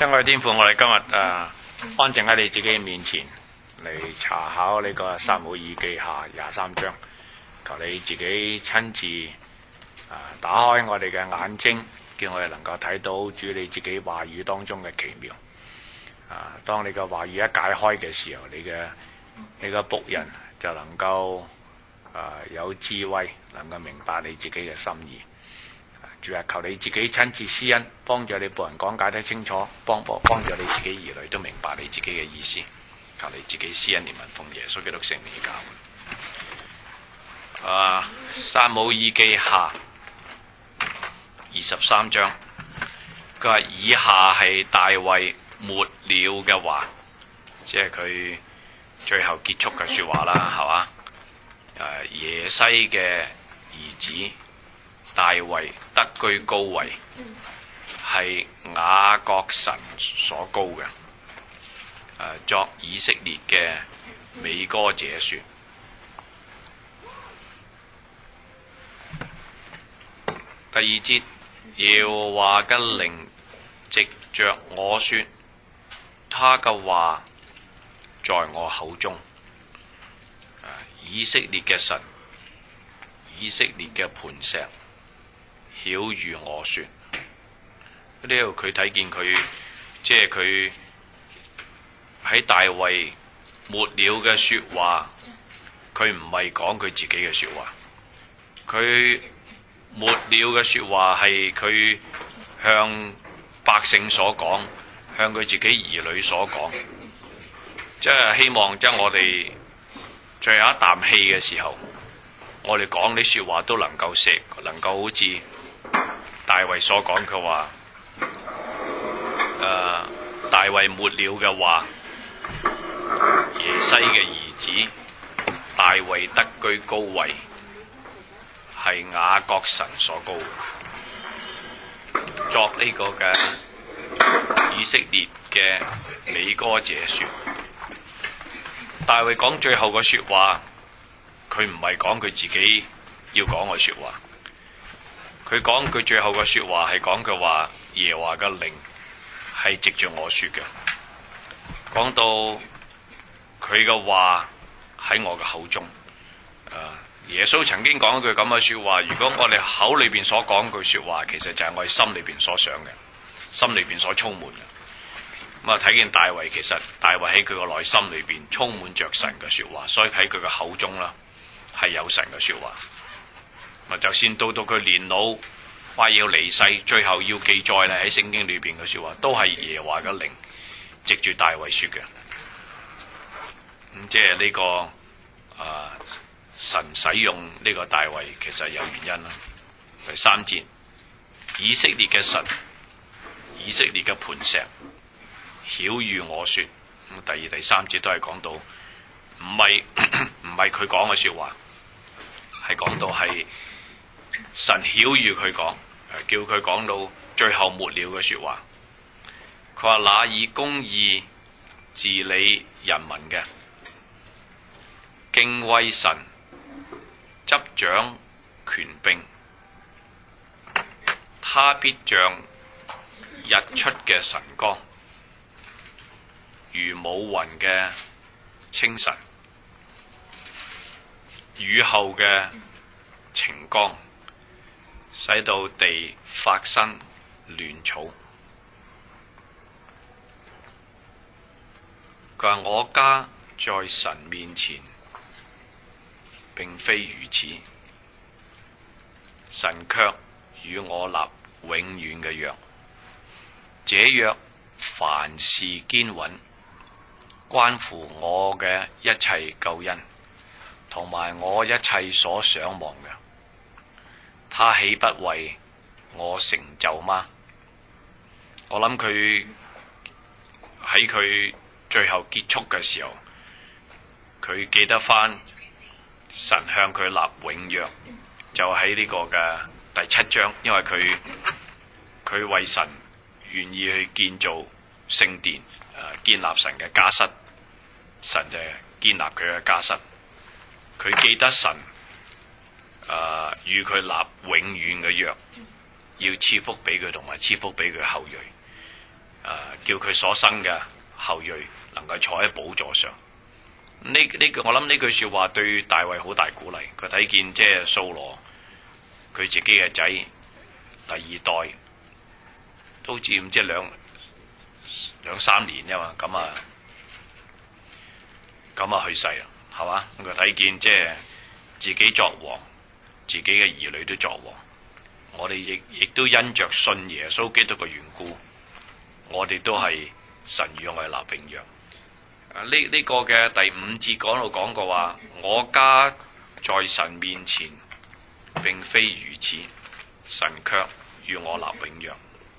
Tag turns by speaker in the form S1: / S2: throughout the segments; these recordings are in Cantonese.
S1: 親愛的天父，我哋今日安靜喺你自己嘅面前嚟查考呢個撒母耳記下23章，求你自己親自打開我哋嘅眼睛，叫我哋能夠睇到主你自己話語當中嘅奇妙。當你嘅話語一解開嘅時候，你嘅僕人就能夠有智慧，能夠明白你自己嘅心意。主啊，求你自己親自施恩，幫助你僕人講解得清楚，幫助你自己兒女都明白你自己嘅意思。求你自己施恩憐憫，奉耶穌基督聖名教。撒母耳記下23章，佢話以下係大衛末了嘅話，即係佢最後結束嘅說話啦，係嘛？耶西嘅兒子大衛得居高位，係雅各神所高嘅。作以色列嘅美歌者說，第2節，耶和華嘅靈藉着我說，他嘅話在我口中。以色列嘅神，以色列嘅磐石，曉諭我說，呢度佢睇見佢，即係佢喺大衛末了嘅說話，佢唔係講佢自己嘅說話，佢末了嘅說話係佢向百姓所講，向佢自己兒女所講，即係希望將我哋最後一啖氣嘅時候，我哋講啲說話都能夠能夠好似大衛所講嘅話，大衛末了嘅話，耶西嘅兒子大衛得居高位，係雅各神所高，作呢個嘅以色列嘅美歌者說。大衛講最後嘅說話，佢唔係講佢自己要講嘅說話，佢講佢最後嘅說話係講佢話耶和華嘅靈係藉住我說嘅，講到佢嘅話喺我嘅口中。耶穌曾經講一句咁嘅說話，如果我哋口裏邊所講句說話，其實就係我哋心裏邊所想嘅，心裏邊所充滿嘅。咁睇見大衛，其實大衛喺佢個內心裏邊充滿着神嘅說話，所以喺佢嘅口中啦係有神嘅說話。就算到佢年老快要離世，最後要記載咧喺聖經裏邊嘅說話，都係耶和華嘅靈藉住大衛說嘅。咁即係呢個神使用呢個大衛，其實有原因啦。第3節，以色列嘅神，以色列嘅磐石，曉諭我說。咁第2、第3節都係講到，唔係佢講嘅說話，係講到係神曉諭佢講，叫佢講到最後末了嘅說話。佢話那以公義治理人民嘅，敬畏神，執掌權柄，他必像日出嘅晨光，如冇雲嘅清晨，雨後嘅晴光，使到地發生亂草。佢話我家在神面前並非如此，神卻與我立永遠嘅約，這約凡事堅穩，關乎我嘅一切救恩，同埋我一切所想望嘅，他豈不為我成就嗎？我諗佢喺佢最後結束嘅時候，佢記得翻神向佢立永約，就喺呢個嘅第7章，因為佢為神願意去建造聖殿，建立神嘅家室，神就建立佢嘅家室。佢記得神與佢立永遠嘅約，要賜福俾佢，同埋賜福俾佢後裔。 叫佢所生嘅後裔能夠坐喺寶座上。呢個我諗呢句說話對大衛好大鼓勵。佢睇見即係掃羅佢自己嘅仔第二代都佔即係兩三年啫嘛，咁啊去世啦，係嘛？佢睇見即係自己作王，自己嘅兒女都作王。我哋亦都因着信耶穌基督嘅緣故，我哋都係神與我哋立永約。呢個嘅第5節講過話，我家在神面前並非如此，神卻與我立永約。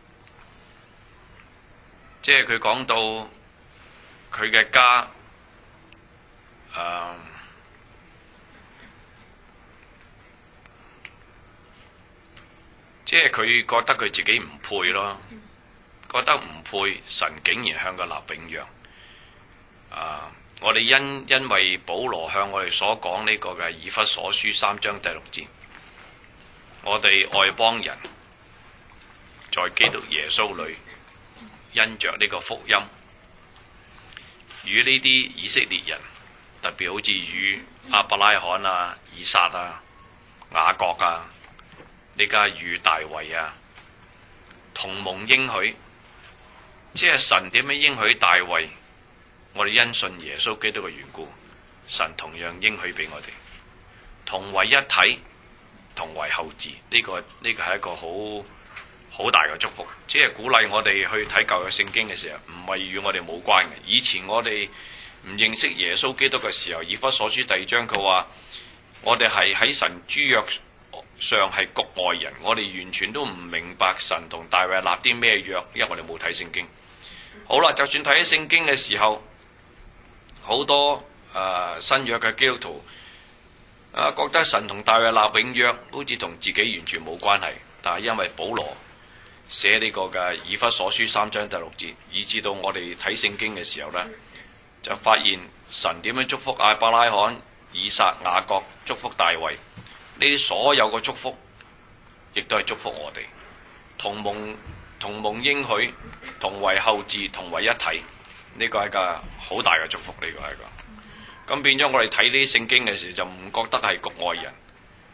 S1: 即係佢講到佢嘅家，即係佢覺得佢自己唔配咯，覺得唔配，神竟然向佢立永約。我哋因為保羅向我哋所講呢個嘅以弗所書3章第6節，我哋外邦人在基督耶穌裏因着呢個福音，與呢啲以色列人，特別好似與亞伯拉罕啊、以撒啊、雅各啊，呢家與大衛啊同蒙應許。即係神點樣應許大衛？我哋因信耶穌基督嘅緣故，神同樣應許俾我哋，同為一體，同為後嗣。呢個係一個好大嘅祝福，即係鼓勵我哋去睇舊約聖經嘅時候，唔係與我哋冇關嘅。以前我哋唔認識耶穌基督嘅時候，以弗所書第2章佢話，我哋係喺神諸約上係局外人，我哋完全都唔明白神同大衛立啲咩約，因為我哋冇睇聖經。好啦，就算睇喺聖經嘅時候，好多新約嘅基督徒覺得神同大衛立永約，好似同自己完全冇關係。但係因為保羅寫呢個嘅以弗所書3章第6節，以至到我哋睇聖經嘅時候呢，就發現神點樣祝福亞伯拉罕、以撒、雅各，祝福大衛，呢啲所有嘅祝福，亦都係祝福我哋，同蒙應許，同為後嗣，同為一體。呢個係個好大嘅祝福，呢個係個。咁變咗我哋睇呢啲聖經嘅時候，就唔覺得係局外人。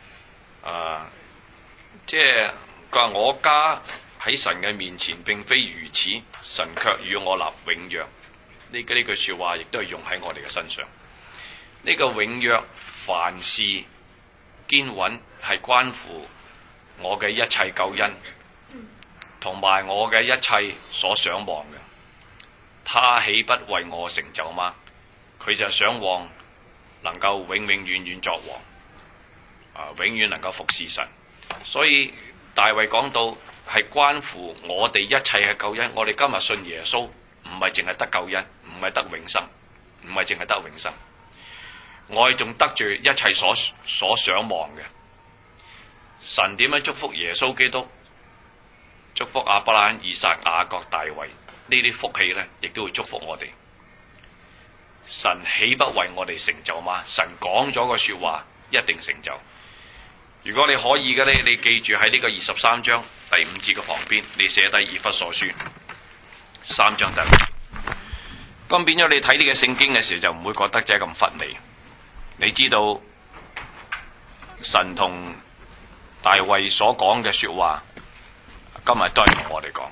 S1: 即係佢話我家喺神嘅面前並非如此，神卻與我立永約。呢句說話亦都係用喺我哋嘅身上。呢個永約凡事堅穩，係關乎我嘅一切救恩，同埋我嘅一切所想望嘅。他豈不為我成就嗎？佢就想望能夠永遠作王，永遠能夠服侍神。所以大衛講到係關乎我哋一切嘅救恩。我哋今日信耶穌，唔係淨係得救恩，唔係得永生，唔係淨係得永生，我哋仲得住一切所想望嘅。神點樣祝福耶穌基督，祝福亞伯拉罕、以撒、雅各、大衛，呢啲福氣呢，亦都會祝福我哋。神豈不為我哋成就嗎？神講咗個說話，一定成就。如果你可以嘅咧，你記住喺呢個23章第5節嘅旁邊，你寫低以弗所書3章第5節。咁變咗你睇呢個聖經嘅時候，就唔會覺得真係咁乏味。你知道神同大衛所講嘅說話，今日都係同我哋講。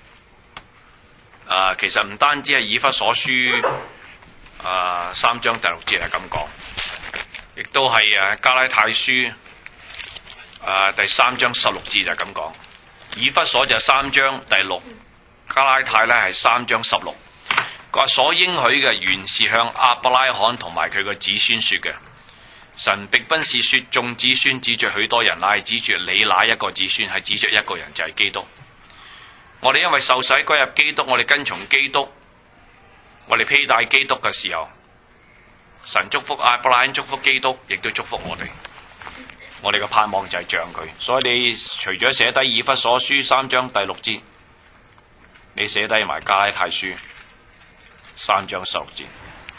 S1: 其實唔單止係以弗所書3章第6節係咁講，亦都係加拉太書第3章16節就係咁講。以弗所就3章第6，加拉太咧係3章16。佢話所應許嘅原是向亞伯拉罕同埋佢個子孫說嘅。神並不是說眾子孫指着許多人，乃係指着你那一個子孫，係指着一個人，就係基督。我哋因為受洗歸入基督，我哋跟從基督，我哋披戴基督嘅時候，神祝福亞伯拉罕，祝福基督，亦都祝福我哋。我哋嘅盼望就係像佢，所以你除咗寫低以弗所書3章第6節，你寫低埋加拉太書3章16節。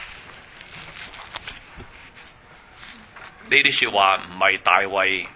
S1: 呢啲說話唔係大衛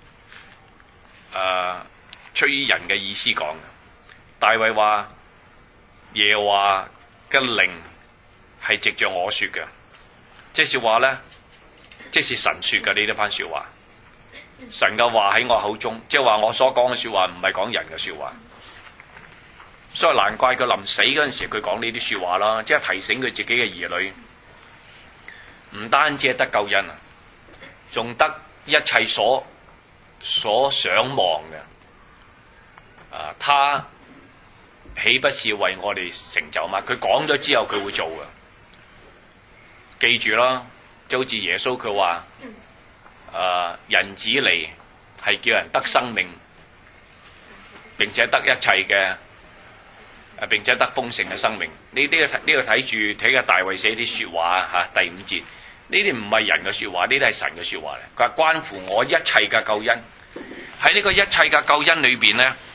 S1: 出於人嘅意思講嘅。大衛話耶和華嘅靈係藉着我說嘅，即是話咧，即是神說嘅呢番說話。神嘅話喺我口中，即係話我所講嘅說話唔係講人嘅說話，所以難怪佢臨死嗰陣時佢講呢啲說話啦，即係提醒佢自己嘅兒女，唔單止係得救恩啊，仲得一切所想望嘅。他豈不是為我哋成就嘛？佢講咗之後佢會做嘅，記住啦，就好似耶穌佢話。人子嚟係叫人得生命，並且得一切嘅，並且得豐盛嘅生命。呢個睇嘅大衛寫啲說話吓，第5節呢啲唔係人嘅說話，呢啲係神嘅說話嚟。佢話關乎我一切嘅救恩，喺呢個一切嘅救恩裏邊咧，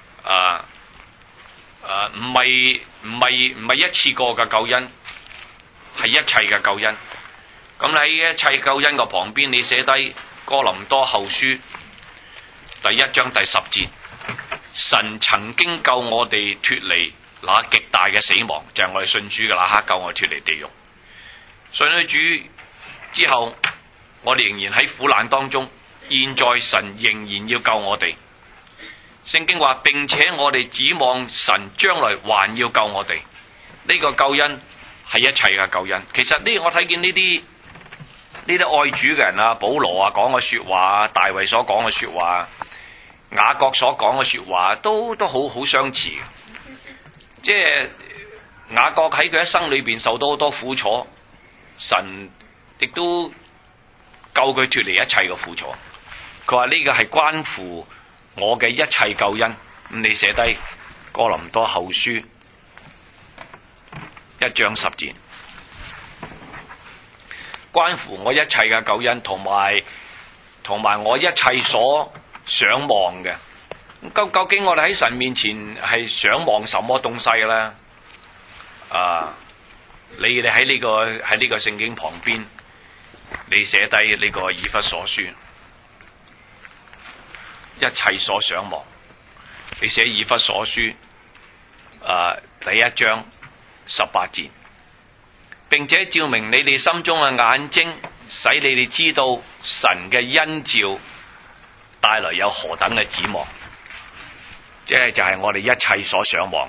S1: 唔係一次過嘅救恩，係一切嘅救恩。咁喺一切救恩嘅旁邊，你寫低哥林多後書第1章第10節，神曾經救我哋脫離那極大嘅死亡，就係我哋信主嘅那刻救我哋脫離地獄。信咗主之後，我哋仍然喺苦難當中，現在神仍然要救我哋。聖經話，並且我哋指望神將來還要救我哋。呢個救恩係一切嘅救恩。其實呢，我睇見呢啲愛主嘅人啊，保羅啊講嘅說話，大衛所講嘅說話，雅各所講嘅說話，都好相似。即係雅各喺佢一生裏邊受到好多苦楚，神亦都救佢脫離一切嘅苦楚。佢話呢個係關乎我嘅一切救恩。咁你寫低哥林多後書1章10節。關乎我一切嘅救恩，同埋我一切所想望嘅。究竟我哋喺神面前係想望什麼東西咧？你哋喺呢個聖經旁邊，你寫低呢個以弗所書一切所想望。你寫以弗所書第1章18節。並且照明你哋心中嘅眼睛，使你哋知道神嘅恩召帶來有何等嘅指望，即係就係我哋一切所想望。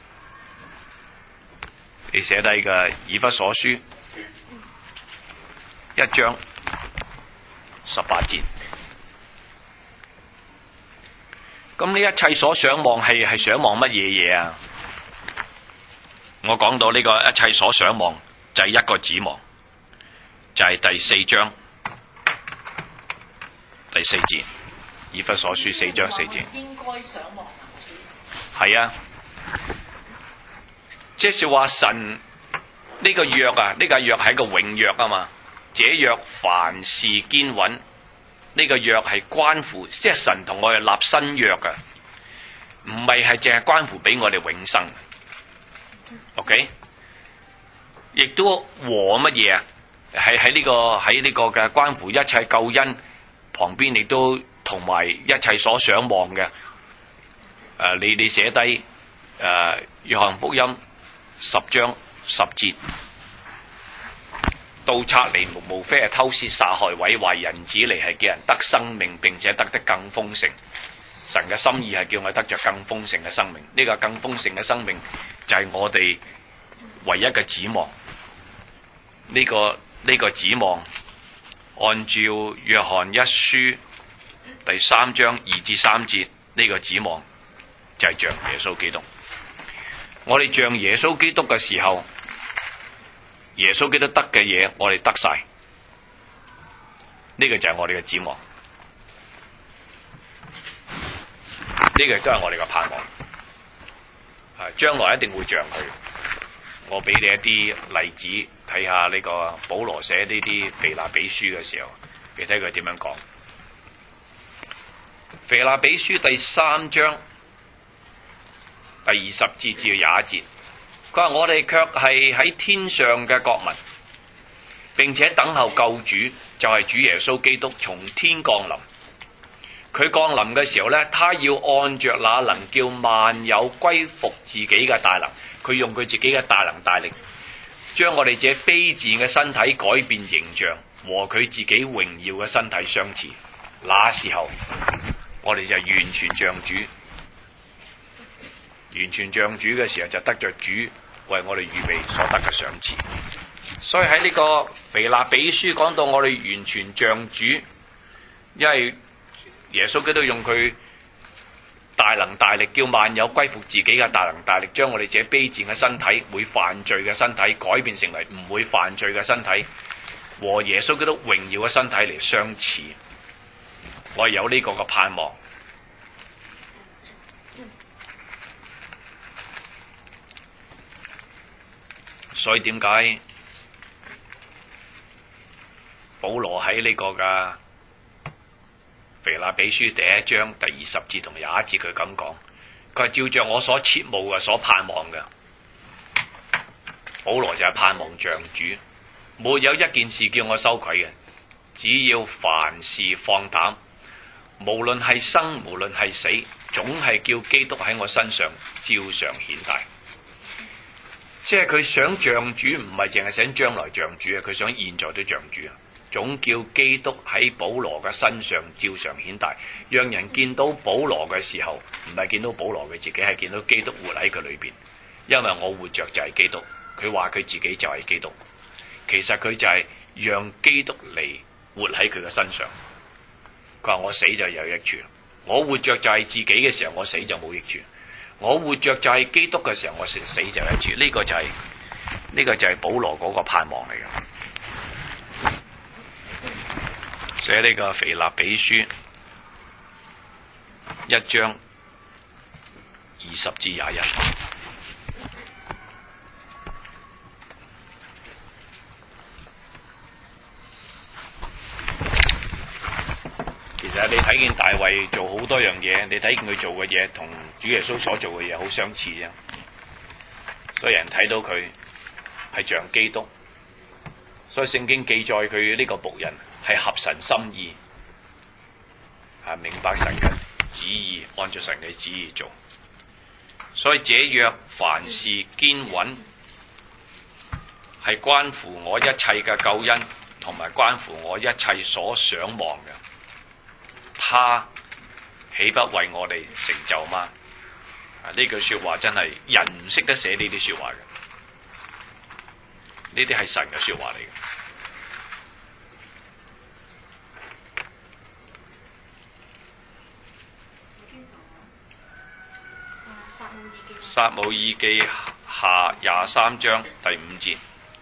S1: 你寫低嘅以弗所書1章18節。咁呢一切所想望係想望乜嘢啊？我講到呢個一切所想望，就係一個指望，就係第4章第4節，以弗所書4章4節。應該想望啊，係啊，即是話神呢個約啊，呢個約係個永約啊嘛。這約凡事堅穩，呢個約係關乎，即係神同我哋立新約啊，唔係淨係關乎俾我哋永生。OK。亦都和乜嘢啊？喺呢個嘅關乎一切救恩旁邊，亦都同埋一切所想望嘅。你寫低約翰福音10章10節，盜賊嚟無非係偷竊殺害毀壞，人子嚟係叫人得生命，並且得更豐盛。神嘅心意係叫我得着更豐盛嘅生命。呢個更豐盛嘅生命就係我哋唯一嘅指望。呢個指望，按照約翰1書第3章2至3節，呢個指望就係像耶穌基督。我哋像耶穌基督嘅時候，耶穌基督得嘅嘢，我哋得晒。呢個就係我哋嘅指望，呢個都係我哋嘅盼望。將來一定會像佢。我俾你一啲例子睇下，呢個保羅寫呢啲腓立比書嘅時候，你睇佢點樣講。腓立比書第3章第20節至21節，佢話我哋卻係喺天上嘅國民，並且等候救主，就係主耶穌基督從天降臨。 佢降臨嘅時候呢，他要按着那能叫萬有歸服自己嘅大能，佢用佢自己嘅大能大力，將我哋這卑賤嘅身體改變形象，和佢自己榮耀嘅身體相似。那時候，我哋就完全像主，完全像主嘅時候，就得着主為我哋預備所得嘅賞賜。所以喺呢個腓立比書講到我哋完全像主，因為耶穌基督用佢大能大力，叫萬有歸服自己嘅大能大力，將我哋這卑賤嘅身體、會犯罪嘅身體改變成為唔會犯罪嘅身體，和耶穌基督榮耀嘅身體嚟相似。我有呢個嘅盼望。所以點解保羅喺呢個嘅腓立比書第1章第20節同21節佢咁講，佢話照着我所切慕嘅、所盼望嘅，保羅就係盼望像主，沒有一件事叫我羞愧嘅，只要凡事放膽，無論係生無論係死，總係叫基督喺我身上照常顯大。即係佢想像主，唔係淨係想將來像主啊，佢想現在都像主啊。總叫基督喺保羅嘅身上照常顯大，讓人見到保羅嘅時候，唔係見到保羅佢自己，係見到基督活喺佢裏邊。因為我活着就係基督，佢話佢自己就係基督，其實佢就係讓基督嚟活喺佢嘅身上。佢話我死就有益處，我活着就係自己嘅時候，我死就冇益處。我活着就係基督嘅時候，我死就有益處。呢個就係保羅嗰個盼望嚟嘅。寫呢個腓立比書1章20至21。其實你睇見大衛做好多樣嘢，你睇見佢做嘅嘢同主耶穌所做嘅嘢好相似啫，所以人睇到佢係像基督，所以聖經記載佢呢個僕人係合神心意，明白神嘅旨意，按照神嘅旨意做。所以這約凡事堅穩，係關乎我一切嘅救恩，同埋關乎我一切所想望嘅。他豈不為我哋成就嗎？呢句說話真係人唔識得寫呢啲說話嘅，呢啲係神嘅說話嚟嘅。撒母耳記下23章第5節。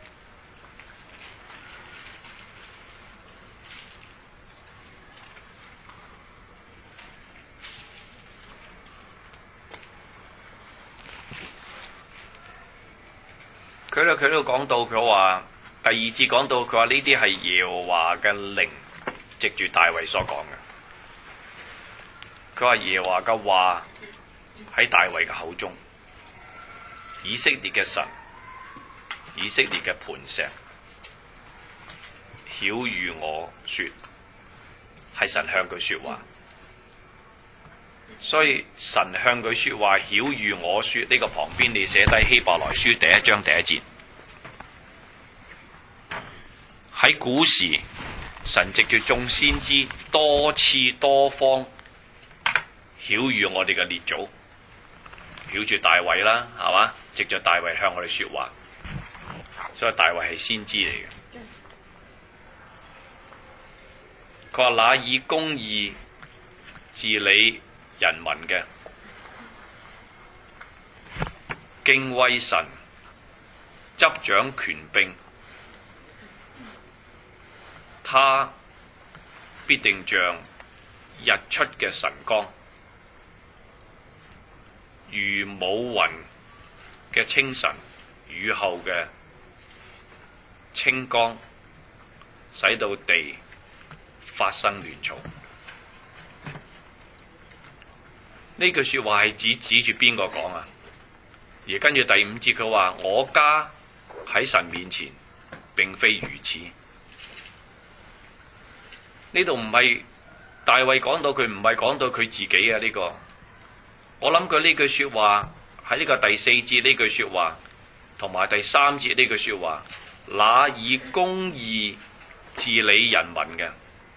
S1: 佢都講到，佢話第2節講到，佢話呢啲係耶和華嘅靈藉住大衛所講嘅。佢話耶和華嘅話喺大衛嘅口中，以色列嘅神，以色列嘅磐石，曉諭我說，係神向佢說話。所以神向佢說話，曉諭我說，呢個旁邊你寫低希伯來書第1章第1節。喺古時，神藉住眾先知多次多方曉諭我哋嘅列祖，曉住大衛啦，係嘛？藉住大衛向我哋說話，所以大衛係先知嚟嘅。佢話那以公義治理人民嘅，敬畏神，執掌權柄，他必定像日出嘅晨光，如冇雲嘅清晨，雨後嘅清光，使到地發生亂草。呢句說話係指住邊個講啊？而跟住第5節佢話：我家喺神面前並非如此。呢度唔係大衛講到佢唔係講到佢自己啊，呢個我諗佢呢句說話喺呢個第4節呢句說話同埋第3節呢句說話，那以公義治理人民嘅，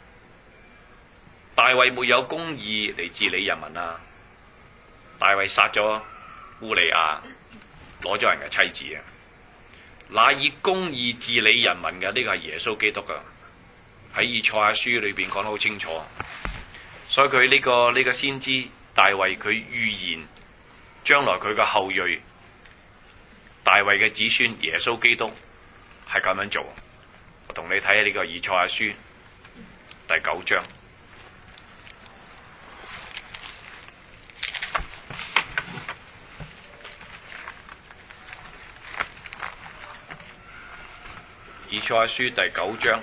S1: 大衛沒有公義嚟治理人民啊！大衛殺咗烏利亞，攞咗人嘅妻子啊！那以公義治理人民嘅，呢個係耶穌基督啊！喺以賽亞書裏邊講得好清楚，所以佢呢個先知大衛佢預言將來佢嘅後裔大衛嘅子孫耶穌基督係咁樣做。我同你睇下呢個以賽亞書第9章。以賽亞書第9章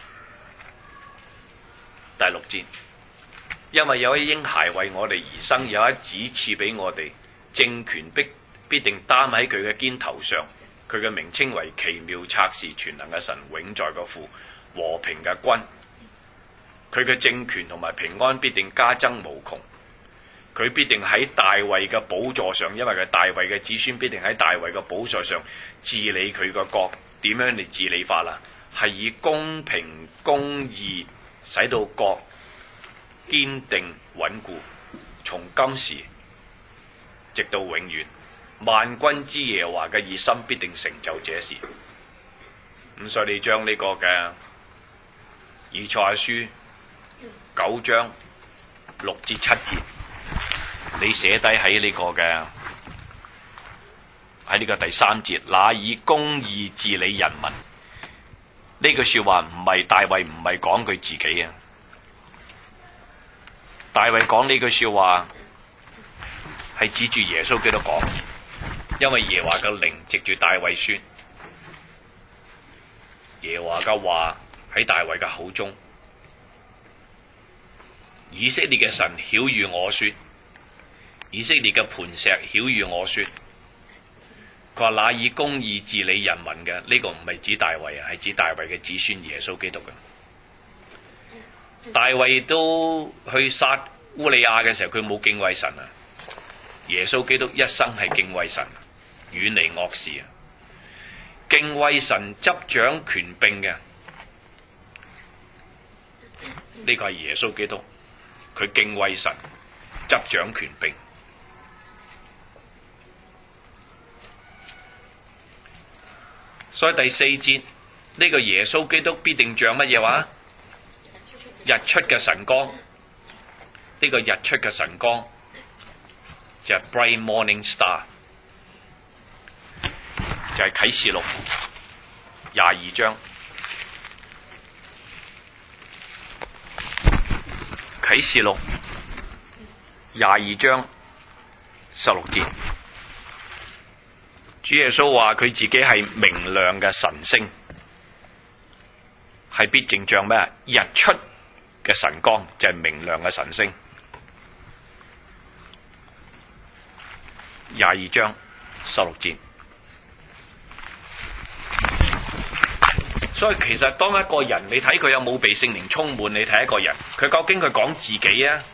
S1: 第6節，因為有一嬰孩為我哋而生，有一子賜俾我哋，政權必定擔喺佢嘅肩頭上。佢嘅名稱為奇妙策士、全能嘅神、永在嘅父、和平嘅君。佢嘅政權同埋平安必定加增無窮。佢必定喺大衛嘅寶座上，因為佢大衛嘅子孫必定喺大衛嘅寶座上治理佢個國。點樣嚟治理法啦？係以公平公義使到國堅定穩固，從今時直到永遠。萬軍之耶和華嘅熱心必定成就這事。咁所以你將呢個嘅以賽亞書9章6至7節，你寫低喺呢個嘅喺呢個第3節，那以公義治理人民。呢句說話唔係大衛唔係講佢自己啊，大衛講呢句說話係指住耶穌基督講，因為耶和華嘅靈藉住大衛說，耶和華嘅話喺大衛嘅口中，以色列嘅神曉諭我說，以色列嘅磐石曉諭我說。佢話那以公義治理人民嘅，呢個唔係指大衛啊，係指大衛嘅子孫耶穌基督嘅。大衛都去殺烏利亞嘅時候，佢冇敬畏神啊。耶穌基督一生係敬畏神，遠離惡事啊，敬畏神執掌權柄嘅，呢個係耶穌基督，佢敬畏神執掌權柄。所以第4節呢個耶穌基督必定像乜嘢話？日出嘅晨光。呢個日出嘅晨光就係 bright morning star， 就係啟示錄22章。啟示錄22章16節。主耶穌話佢自己係明亮嘅晨星，係必定像咩？日出嘅晨光，就係明亮嘅晨星。22章16節。所以其實當一個人，你睇佢有冇被聖靈充滿，你睇一個人，佢究竟佢講自己啊，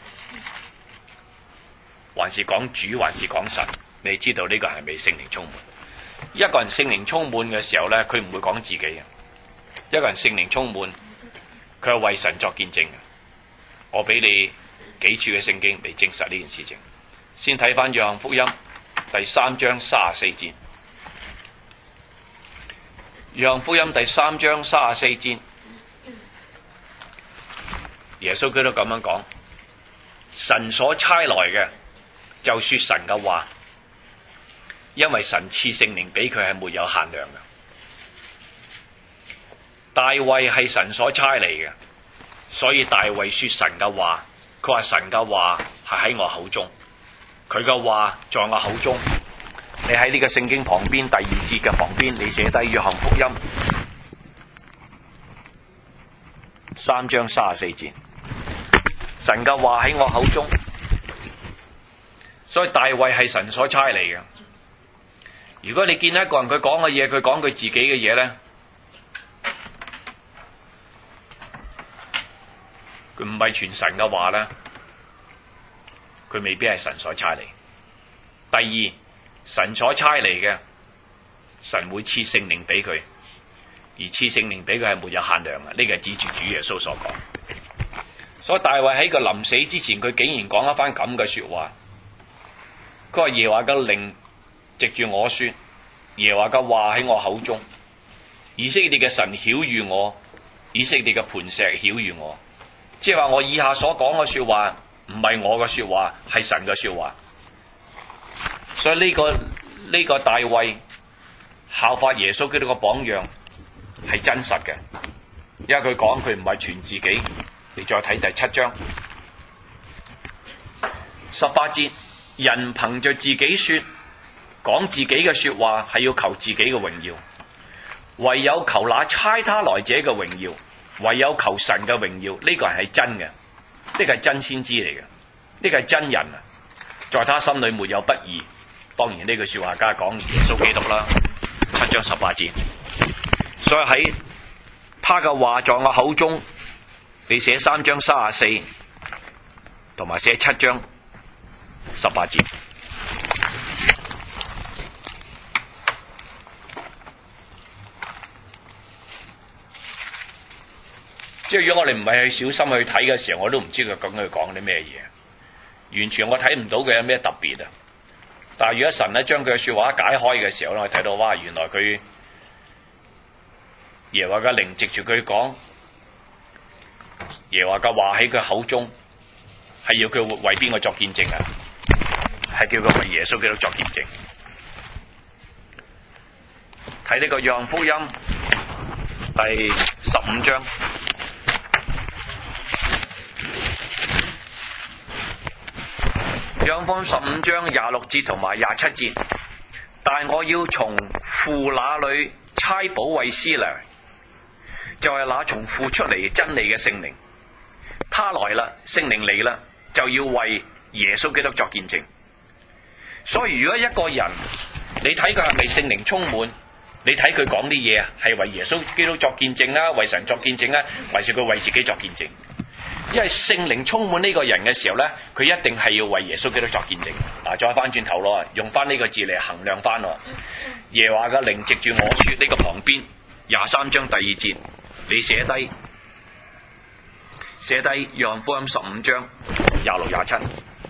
S1: 還是講主，還是講神？你知道呢個係被聖靈充滿。一個人聖靈充滿嘅時候咧，佢唔會講自己嘅。一個人聖靈充滿，佢係為神作見證嘅。我俾你幾處嘅聖經嚟證實呢件事情。先睇翻約翰福音第3章34節。約翰福音第3章34節，耶穌基督咁樣講：神所差來嘅，就說神嘅話。因為神賜聖靈俾佢係沒有限量嘅。大衛係神所差嚟嘅，所以大衛說神嘅話。佢話神嘅話係喺我口中，佢嘅話在我口中。你喺呢個聖經旁邊第2節嘅旁邊，你寫低約翰福音3章34節，神嘅話喺我口中。所以大衛係神所差嚟嘅。如果你見一個人佢講嘅嘢，佢講佢自己嘅嘢咧， 佢唔係傳神嘅話咧，佢未必係神所差嚟。第二，神所差嚟嘅，神會賜聖靈俾佢，而賜聖靈俾佢係沒有限量嘅。呢個係指住主耶穌所講。所以大衛喺佢臨死之前，佢竟然講一番咁嘅說話。佢話耶和華嘅靈藉住我說，耶和華嘅話喺我口中，以色列嘅神曉諭我，以色列嘅磐石曉諭我。即係話我以下所講嘅說話唔係我嘅說話，係神嘅說話。所以呢個大衛效法耶穌基督嘅榜樣係真實嘅，因為佢講佢唔係傳自己。你再睇第7章18節，人憑着自己說，講自己嘅說話係要求自己嘅榮耀，唯有求那差他來者嘅榮耀，唯有求神嘅榮耀。呢個人係真嘅，呢個係真先知嚟嘅，呢個係真人啊！在他心裏沒有不義。當然呢句說話梗係講耶穌基督啦。7章18節，所以喺他嘅話在我口中，你寫3章34同埋寫7章18節。即係如果我哋唔係去小心去睇嘅時候，我都唔知佢究竟佢講啲咩嘢，完全我睇唔到佢有咩特別啊！但係如果神咧將佢嘅說話解開嘅時候咧，我睇到哇，原來佢耶和華嘅靈藉住佢講，耶和華嘅話喺佢口中，係要佢為邊個作見證啊？係叫佢為耶穌基督作見證。睇呢個約翰福音第15章。約翰福音15章26節同埋27節，但我要從父那裏差保惠師來，就係那從父出嚟真理嘅聖靈。他來啦，聖靈嚟啦，就要為耶穌基督作見證。所以如果一個人，你睇佢係咪聖靈充滿，你睇佢講啲嘢係為耶穌基督作見證啊，為神作見證啊，還是佢為自己作見證？因為聖靈充滿呢個人嘅時候咧，佢一定係要為耶穌基督作見證。嗱，再翻轉頭咯，用翻呢個字嚟衡量翻咯。耶和華嘅靈藉住我說呢個旁邊23章第2節，你寫低約翰福音15章26、27，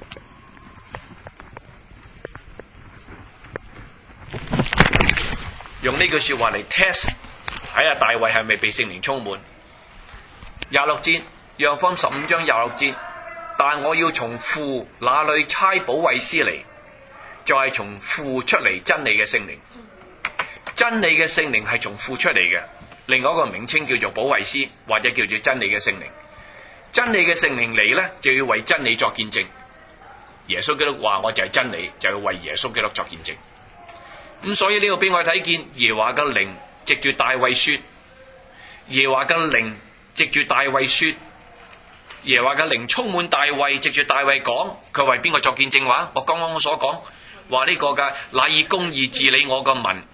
S1: 用呢句說話嚟 test 睇下大衛係咪被聖靈充滿。26節。約翰福音15章26節，但我要從父那裏差保惠師嚟，就係從父出嚟真理嘅聖靈。真理嘅聖靈係從父出嚟嘅，另外一個名稱叫做保惠師，或者叫做真理嘅聖靈。真理嘅聖靈嚟呢，就要為真理作見證。耶穌基督話我就係真理，就要為耶穌基督作見證。咁所以呢個俾我睇見耶和華嘅靈藉住大衛說，耶和華嘅靈藉住大衛說，耶和華嘅靈充滿大衛，藉住大衛講，佢為邊個作見證話？我剛剛所講話呢個嘅，乃以公義治理我個民，而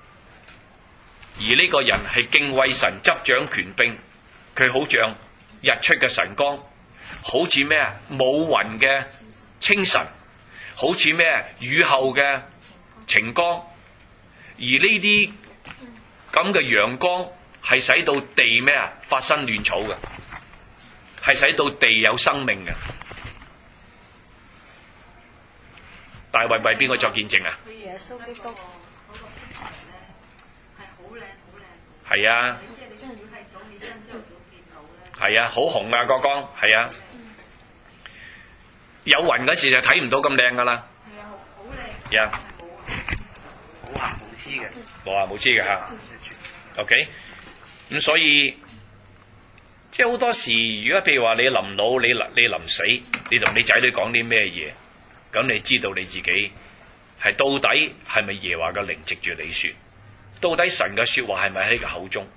S1: 呢個人係敬畏神，執掌權柄，佢好像日出嘅晨光，好似咩啊冇雲嘅清晨，好似咩雨後嘅晴光，而呢啲咁嘅陽光係使到地咩啊發生亂草嘅，係使到地有生命嘅。大衛為邊個作見證啊？佢耶穌基督嗰個天才咧係好靚好靚。係啊。即係你如果係早起身之後會見到咧。係啊，好紅啊個光，係啊。有雲嗰時就睇唔到咁靚噶啦。係啊，好靚。係啊。冇瑕冇黐嘅。冇瑕冇黐嘅嚇。OK。咁所以。即係好多時，如果譬如話你臨老，你臨死，你同你仔女講啲咩嘢，咁你知道你自己係到底係咪耶和華嘅靈藉住你說？到底神嘅說話係咪喺你嘅口中？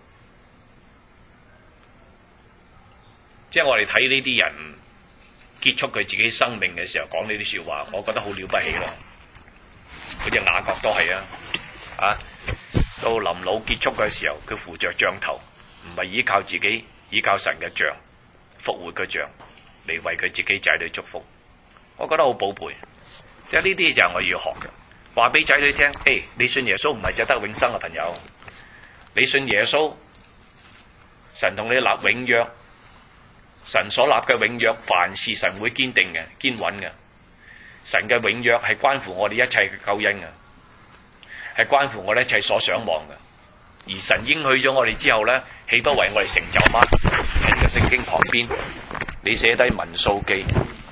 S1: 即係我哋睇呢啲人結束佢自己生命嘅時候講呢啲說話，我覺得好了不起咯。好似雅各都係啊，到臨老結束嘅時候，佢扶着杖頭，唔係依靠自己。依靠神嘅杖， 復活嘅像嚟為佢自己仔女祝福。我覺得好寶貝，即係呢啲就係我要學嘅。話俾仔女聽，你信耶穌唔係就得永生嘅朋友，你信耶穌，神同你立永約，神所立嘅永約，凡事神會堅定嘅、堅穩嘅。神嘅永約係關乎我哋一切嘅救恩嘅，係關乎我哋一切所想望嘅。而神應許咗我哋之後呢，豈不為我哋成就嗎？喺呢個聖經旁邊，你寫低民數記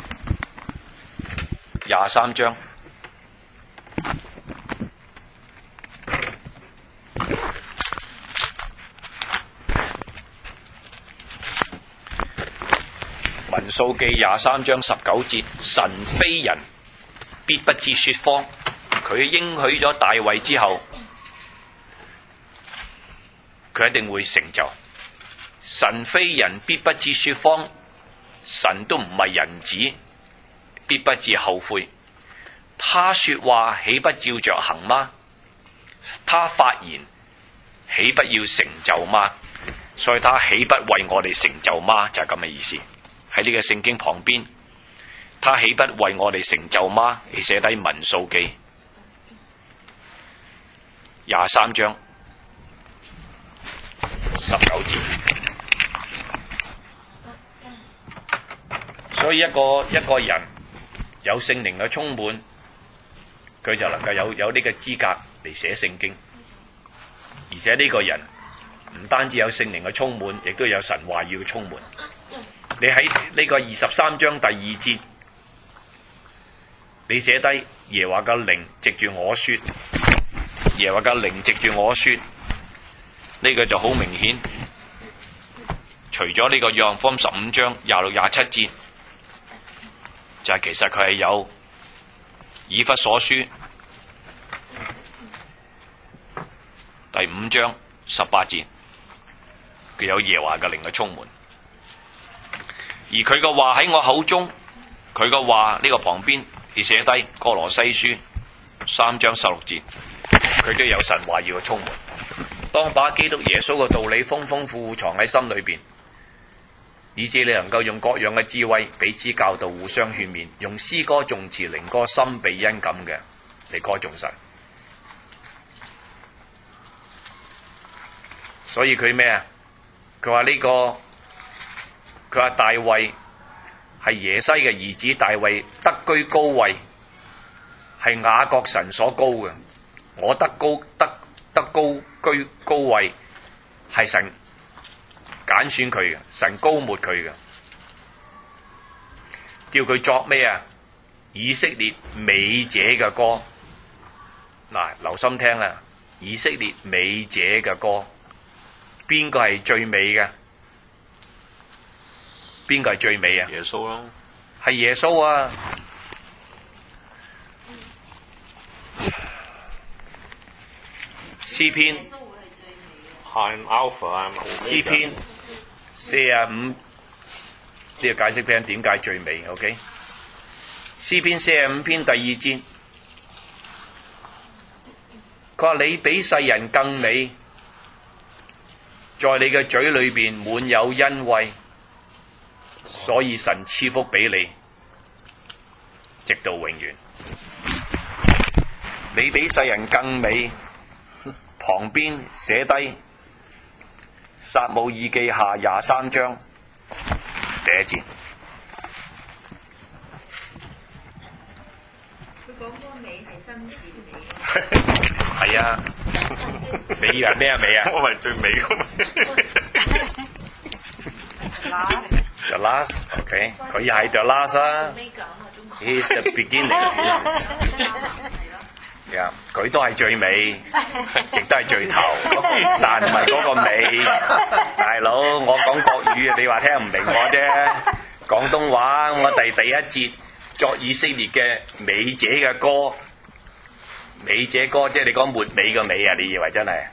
S1: 23章。民數記23章19節，神非人，必不致說謊。佢應許咗大衛之後，佢一定會成就。神非人，必不致說謊。神都唔係人子，必不致後悔。他說話豈不照着行嗎？他發言豈不要成就嗎？所以他豈不為我哋成就嗎？就係咁嘅意思。喺呢個聖經旁邊，他豈不為我哋成就嗎？你寫低民數記23章19節。所以一個人有聖靈嘅充滿，佢就能夠有呢個資格嚟寫聖經。而且呢個人唔單止有聖靈嘅充滿，亦都有神話語嘅充滿。你喺呢個23章第2節，你寫低耶和華嘅靈藉住我說，耶和華嘅靈藉住我說，呢個就好明顯。除咗呢個約翰福音15章26、27節，就係其實佢係有以弗所書第5章18節，佢有耶和華嘅靈嘅充滿。而佢嘅話喺我口中，佢嘅話呢個旁邊你寫低哥羅西書3章16節，佢都有神話語嘅充滿。當把基督耶穌嘅道理豐豐富富藏喺心裏邊，以致你能夠用各樣嘅智慧彼此教導，互相勸勉，用詩歌頌詞靈歌心備恩感嘅嚟歌頌神。所以佢咩啊？佢話呢個。佢話大衛係耶西嘅兒子，大衛得居高位，係雅各神所高嘅。我得高居高位，係神揀選佢嘅，神高抹佢嘅，叫佢作咩啊？以色列美者嘅歌。嗱，留心聽啊！以色列美者嘅歌，邊個係最美嘅？邊個係最美啊？
S2: 耶穌咯，
S1: 係耶穌啊！詩篇
S2: 係 Alpha，
S1: 詩篇45，呢個解釋俾人點解最美。OK， 詩篇45篇第2節，佢話你比世人更美，在你嘅嘴裏邊滿有恩惠。所以神賜福俾你，直到永遠。你比世人更美，旁邊寫低撒母耳記下23章第1節。
S3: 佢講嗰個美係真善美。
S1: 係啊，你以為咩啊美啊？
S2: 我係最美嗰個。
S1: The last， OK， 佢又係 the last 啊。He's the beginning。佢都係最美，亦都係最頭，但唔係嗰個美。大佬，我講國語，你話聽唔明我啫。廣東話，我第1節作以色列嘅美者嘅歌，美者歌即係你講末尾嘅美啊？你以為真係？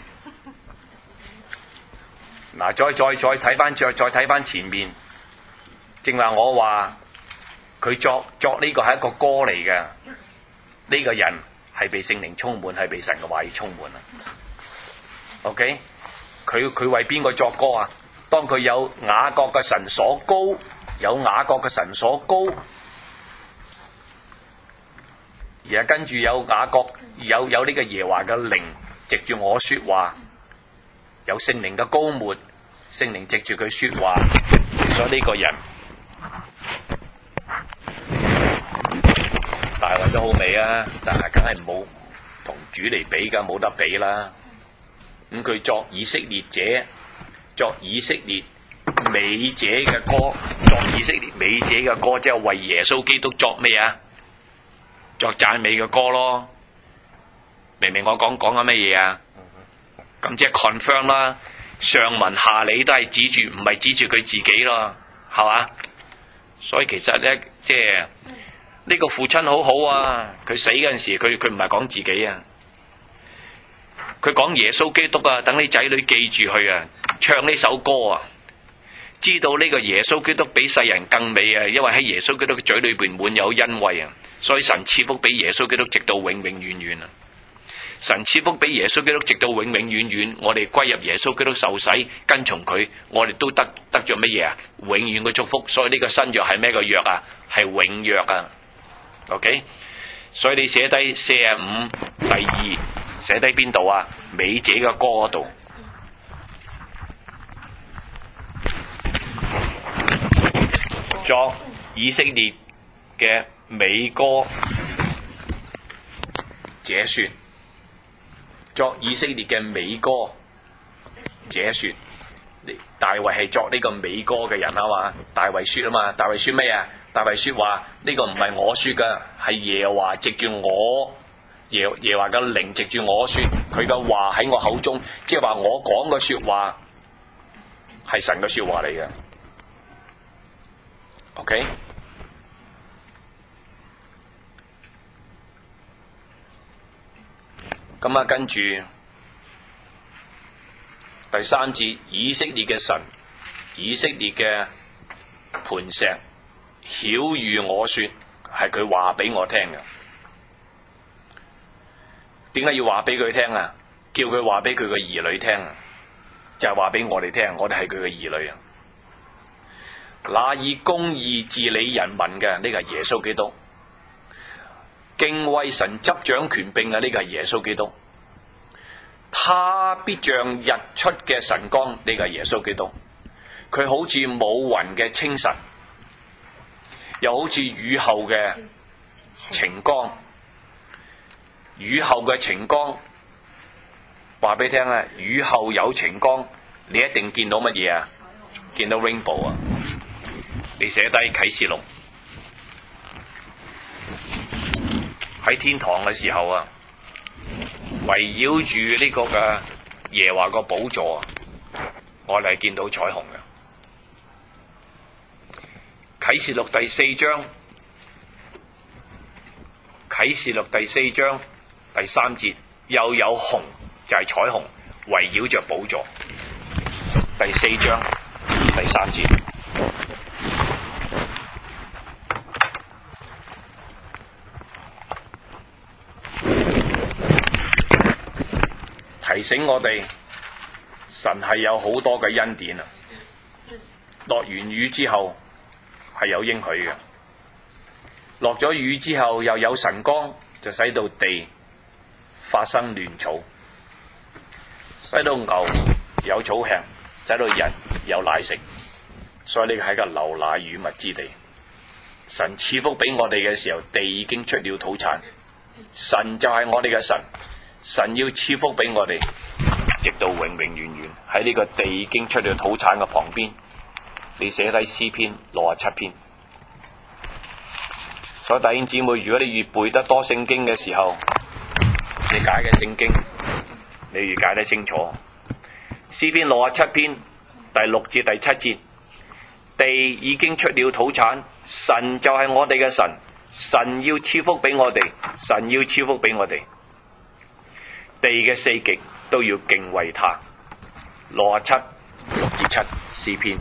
S1: 嗱，再睇翻，再睇翻前面。正話我話佢作呢個係一個歌嚟嘅，呢個人係被聖靈充滿，係被神嘅話語充滿啊。OK， 佢為邊個作歌啊？
S4: 當佢有雅各嘅神所高，有雅各嘅神所高，而家跟住有雅各有呢個耶和華嘅靈藉住我說話，有聖靈嘅膏抹，聖靈藉住佢說話，咗呢個人大衛都好美啊，但係梗係冇同主嚟比噶，冇得比啦。咁佢作以色列者，作以色列美者嘅歌，作以色列美者嘅歌，即係為耶穌基督作咩啊？作讚美嘅歌咯。明明我講緊乜嘢啊？咁即係 confirm 啦。上文下理都係指住，唔係指住佢自己咯，係嘛？所以其實咧，即係呢個父親好好啊。佢死嗰陣時，佢唔係講自己啊，佢講耶穌基督啊。等你仔女記住佢啊，唱呢首歌啊，知道呢個耶穌基督比世人更美啊。因為喺耶穌基督嘅嘴裏邊滿有恩惠啊，所以神賜福俾耶穌基督直到永永遠遠啊。神賜福俾耶穌基督直到永永遠遠，我哋歸入耶穌基督受洗跟從佢，我哋都得着乜嘢啊？永遠嘅祝福。所以呢個新約係咩個約啊？係永約啊。OK， 所以你寫低45第2，寫低邊度啊？美者嘅歌嗰度。作以色列嘅美歌者說，作以色列嘅美歌者說，大衛係作呢個美歌嘅人啊嘛。大衛說啊嘛，大衛說咩啊？大衛說話呢個唔係我說噶，係耶和華藉住我，耶和華嘅靈藉住我說，佢嘅話喺我口中，即係話我講嘅說話係神嘅說話嚟嘅。OK， 咁啊，跟住第3節，以色列嘅神，以色列嘅磐石，曉諭我說，係佢話俾我聽嘅。點解要話俾佢聽啊？叫佢話俾佢嘅兒女聽啊，就係話俾我哋聽，我哋係佢嘅兒女啊。那以公義治理人民嘅，呢個係耶穌基督；敬畏神執掌權柄嘅，呢個係耶穌基督。他必像日出嘅晨光，呢個係耶穌基督。佢好似冇雲嘅清晨，又好似雨後嘅晴光。雨後嘅晴光，話俾你聽啊！雨後有晴光，你一定見到乜嘢啊？見到 rainbow 啊！你寫低啟示錄，喺天堂嘅時候啊，圍繞住呢個嘅耶和華個寶座啊，我哋係見到彩虹嘅。啟示錄第4章，啟示錄第4章第3節，又有虹，就係彩虹圍繞着寶座。第4章第3節。提醒我哋，神係有好多嘅恩典啊！落完雨之後係有應許嘅，落咗雨之後又有晨光，就使到地發生嫩草，使到牛有草吃，使到人有奶食。所以呢個係個流奶與蜜之地。神賜福俾我哋嘅時候，地已經出了土產。神就係我哋嘅神。神要賜福俾我哋，直到永永遠遠。喺呢個地已經出了土產嘅旁邊，你寫低詩篇67篇。所以弟兄姊妹，如果你越背得多聖經嘅時候，你解嘅聖經你越解得清楚。詩篇67篇第6至第7節，地已經出了土產，神就係我哋嘅神，神要賜福俾我哋，神要賜福俾我哋。地嘅四極都要敬畏他。67 6至7詩篇。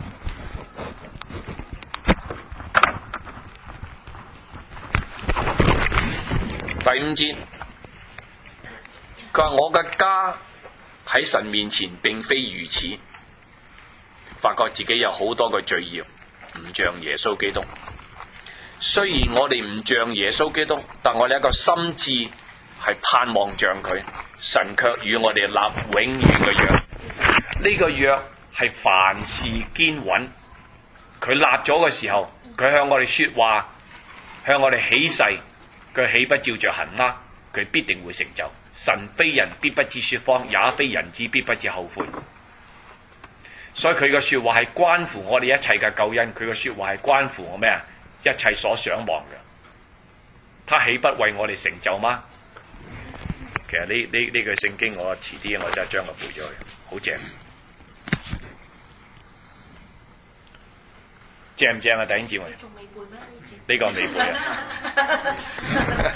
S4: 第5節，佢話我嘅家喺神面前並非如此， 發覺自己有好多個罪孽，唔像耶穌基督。雖然我哋唔像耶穌基督，但我哋一個心志係盼望像佢。神卻與我哋立永遠嘅約。呢個約係凡事堅穩。佢立咗嘅時候，佢向我哋說話，向我哋起誓，佢豈不照着行嗎？佢必定會成就。神非人必不至說謊，也非人子必不至後悔。所以佢嘅說話係關乎我哋一切嘅救恩，佢嘅說話係關乎我咩啊？一切所想望嘅，他豈不為我哋成就嗎？其實呢句聖經我遲啲我真係將佢背咗去，好正，正唔正啊？弟兄姊妹，
S3: 仲未背咩？
S4: 呢個未背啊，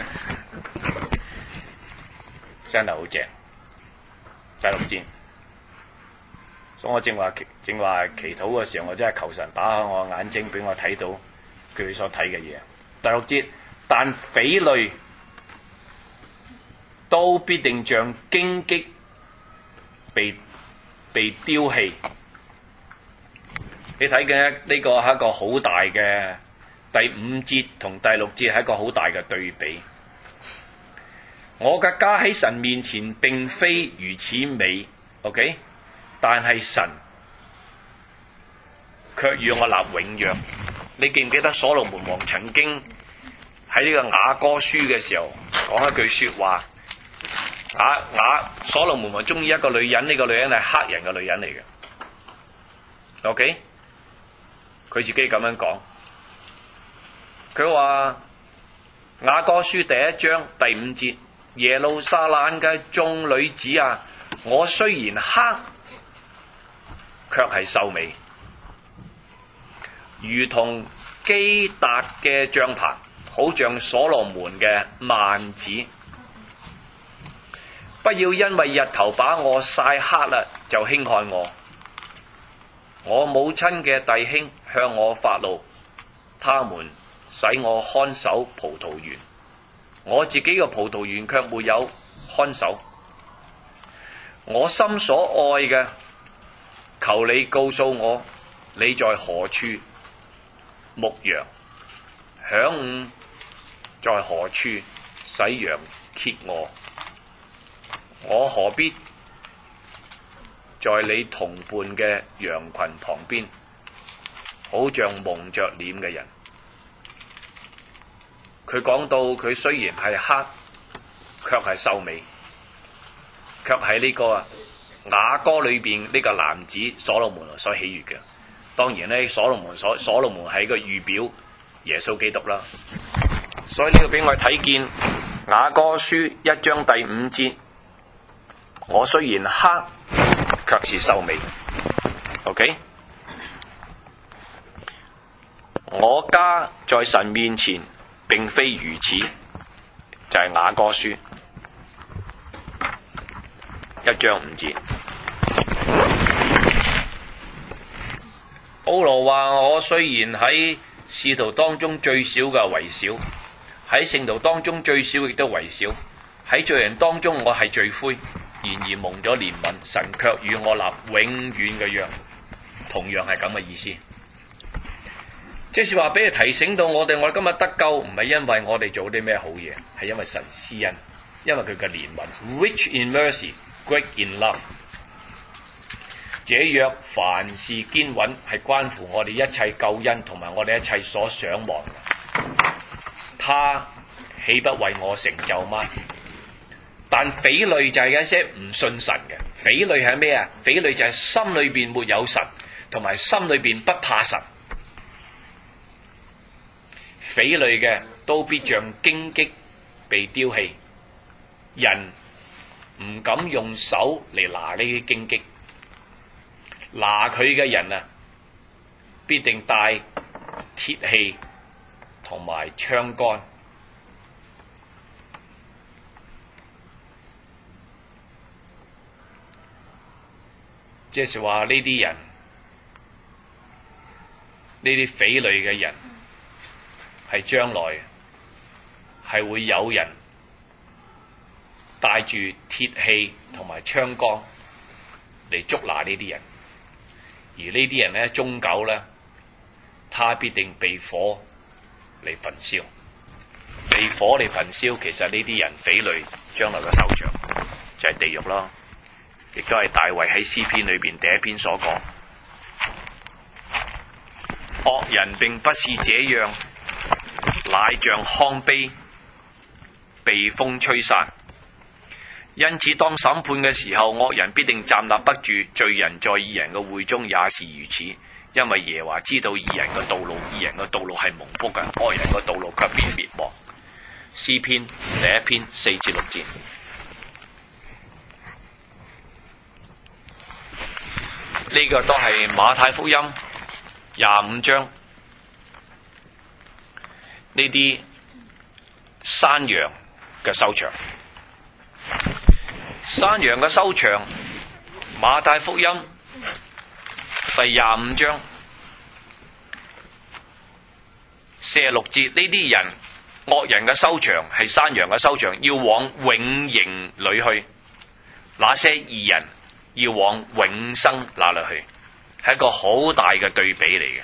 S4: 真係好正，第六節。所以我正話祈禱嘅時候，我真係求神打開我眼睛，俾我睇到佢所睇嘅嘢。第六節，但匪類都必定像荊棘被丟棄。你睇嘅呢個係一個好大嘅，第5節同第6節係一個好大嘅對比。我嘅家喺神面前並非如此美 ，OK？ 但係神卻與我立永約。你記唔記得所羅門王曾經喺呢個雅歌書嘅時候講一句說話？所羅門王中意一個女人，呢個女人係黑人嘅女人嚟嘅。OK？ 佢自己咁樣講，佢話雅歌書第1章第5節，耶路撒冷嘅眾女子啊，我雖然黑，卻係秀美，如同基達嘅帳棚，好像所羅門嘅幔子。不要因為日頭把我曬黑啦，就輕看我。我母親嘅弟兄向我發怒，他們使我看守葡萄園，我自己嘅葡萄園卻沒有看守。我心所愛嘅，求你告訴我，你在何處牧羊？晌午在何處使羊歇臥？我何必在你同伴嘅羊群旁邊，好像蒙着臉嘅人？佢講到佢雖然係黑，卻係秀美，卻係呢個雅歌裏邊呢個男子所羅門所喜悅嘅。當然咧，所羅門係一個預表耶穌基督啦。所以呢個俾我睇見雅歌書1章第5節，我雖然黑，卻是秀美。OK， 我家在神面前並非如此，就係雅歌書1章5節。保羅話：我雖然喺使徒當中最少嘅為少，喺聖徒當中最少亦都為少，喺罪人當中我係罪魁，然而蒙咗憐憫，神卻與我立永遠嘅約，同樣係咁嘅意思。即是話俾你提醒到我哋今日得救唔係因為我哋做啲咩好嘢，係因為神施恩，因為佢嘅憐憫 ，rich in mercy, great in love。這約凡事堅穩，係關乎我哋一切救恩同埋我哋一切所想望嘅。他豈不為我成就嗎？但匪類就係一些唔信神嘅。匪類係咩啊？匪類就係心裏邊沒有神，同埋心裏邊不怕神。匪類嘅都必像荊棘被丟棄，人唔敢用手嚟拿呢啲荊棘。拿佢嘅人啊，必定帶鐵器同埋槍桿。即係話呢啲人，呢啲匪類嘅人，係將來係會有人帶住鐵器同埋槍桿嚟捉拿呢啲人。 而呢啲人呢，終久呢，他必定被火嚟焚燒。被火嚟焚燒，其實呢啲人匪類將來嘅收場就係地獄咯。亦都係大衛喺詩篇裏邊第一篇所講。惡人並不是這樣，乃像糠秕被風吹散。因此當審判嘅時候，惡人必定站立不住，罪人在義人嘅會中也是如此。因為耶和華知道義人嘅道路，義人嘅道路係蒙福嘅，惡人嘅道路卻必滅亡。詩篇第一篇4至6節。呢個都係馬太福音25章呢啲山羊嘅收場。山羊嘅收場，馬太福音第25章46節，呢啲人惡人嘅收場係山羊嘅收場，要往永刑裏去；那些義人要往永生那裏去，係一個好大嘅對比嚟嘅。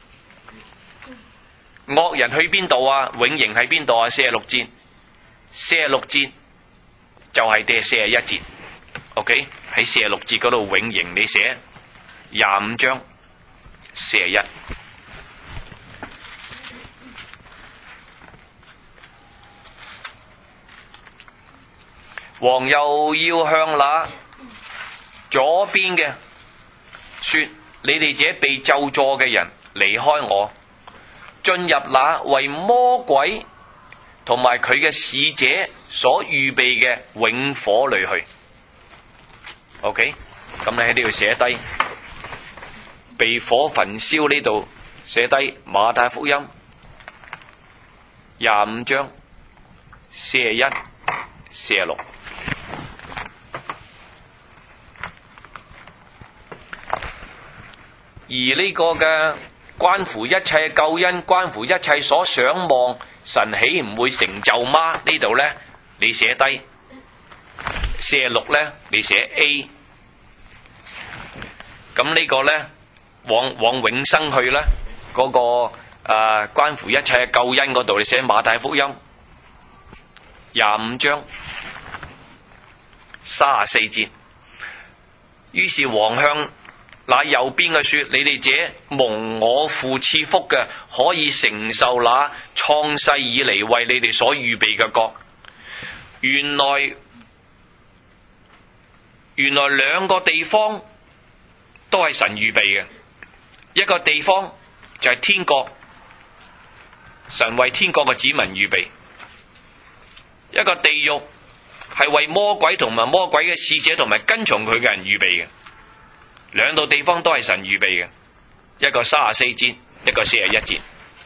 S4: 惡人去邊度啊？永刑喺邊度啊？46節，46節就係第41節。OK， 喺46節嗰度永刑，你寫25章41。王又要向那左邊嘅說：你哋這被咒詛嘅人，離開我，進入那為魔鬼同埋佢嘅使者所預備嘅永火裏去。OK， 咁你喺呢度寫低被火焚燒，呢度寫低馬太福音25章41、46。而呢個嘅關乎一切救恩，關乎一切所想望，神豈唔會成就嗎？呢度呢，你寫低46呢，你寫 A。咁呢個呢，往永生去呢，嗰個關乎一切救恩嗰度，你寫馬太福音25章34節。於是王向那右邊嘅說：你哋這蒙我父賜福嘅，可以承受那創世以嚟為你哋所預備嘅國。原來兩個地方都係神預備嘅。一個地方就係天國，神為天國嘅子民預備；一個地獄係為魔鬼同埋魔鬼嘅使者同埋跟從佢嘅人預備嘅。兩度地方都係神預備嘅，一個34節，一個41節。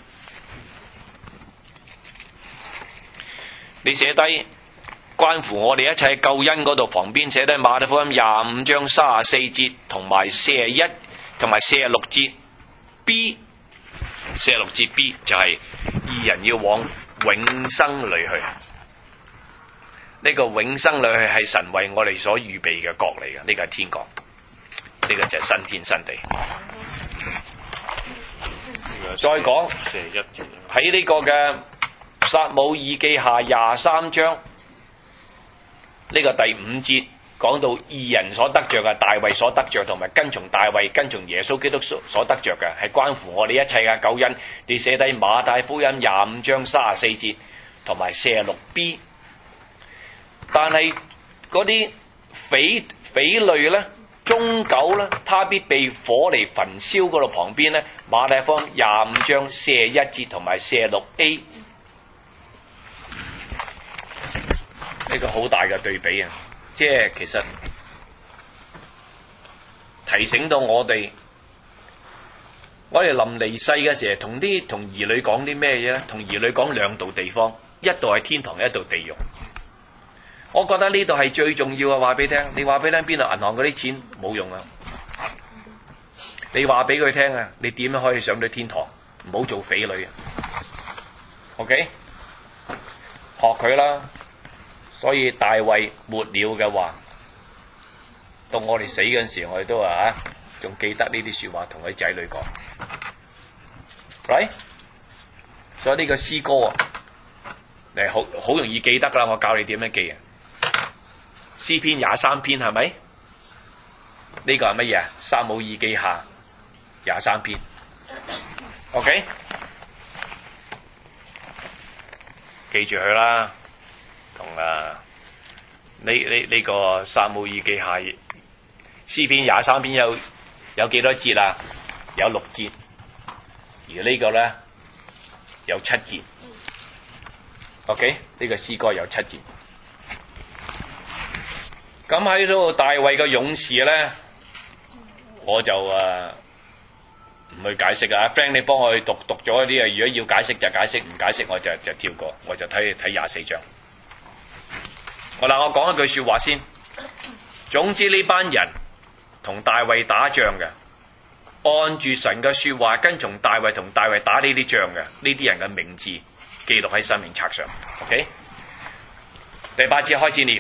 S4: 你寫低關乎我哋一切救恩嗰度，旁邊寫低馬太福音25章34節同埋41同埋46節 B， 46節 B 就係義人要往永生裏去。呢個永生裏去係神為我哋所預備嘅國嚟嘅，呢個係天國。呢個就係新天新地。再講喺呢個嘅撒母耳記下23章呢個第5節，講到義人所得着嘅，大衛所得着，同埋跟從大衛跟從耶穌基督所得着嘅，係關乎我哋一切嘅救恩。你寫低馬太福音25章34節同埋46B。但係嗰啲匪類呢，終久呢，他必被火嚟焚燒。嗰度旁邊呢，馬太福音25章41節同埋46A， 呢個好大嘅對比啊！即係其實提醒到我哋臨離世嘅時候，同兒女講啲咩嘢咧？同兒女講兩度地方，一度係天堂，一度地獄。我覺得呢度係最重要嘅，話俾你聽。你話俾你聽邊度銀行嗰啲錢冇用啊！你話俾佢聽啊，你點樣可以上到天堂？唔好做匪類啊 ！OK， 學佢啦。所以大衛末了嘅話，到我哋死嗰陣時，我哋都話仲記得呢啲説話同佢仔女講，right？所以呢個詩歌啊，你好容易記得㗎啦。我教你點樣記啊。詩篇23篇係咪？呢個係乜嘢啊？撒母耳記下23篇。OK， 記住佢啦。同呢個撒母耳記下詩篇23篇有幾多節啊？有6節，而呢個咧有7節。OK， 呢個詩歌有7節。咁喺度大衛嘅勇士咧，我就唔去解釋啊。Frank 你幫我去讀咗啲啊。如果要解釋就解釋，唔解釋我就跳過，我就睇24章。我講一句説話先。總之呢班人同大衛打仗嘅，按住神嘅説話跟從大衛，同大衛打呢啲仗嘅，呢啲人嘅名字記錄喺生命冊上。OK， 第8節開始念。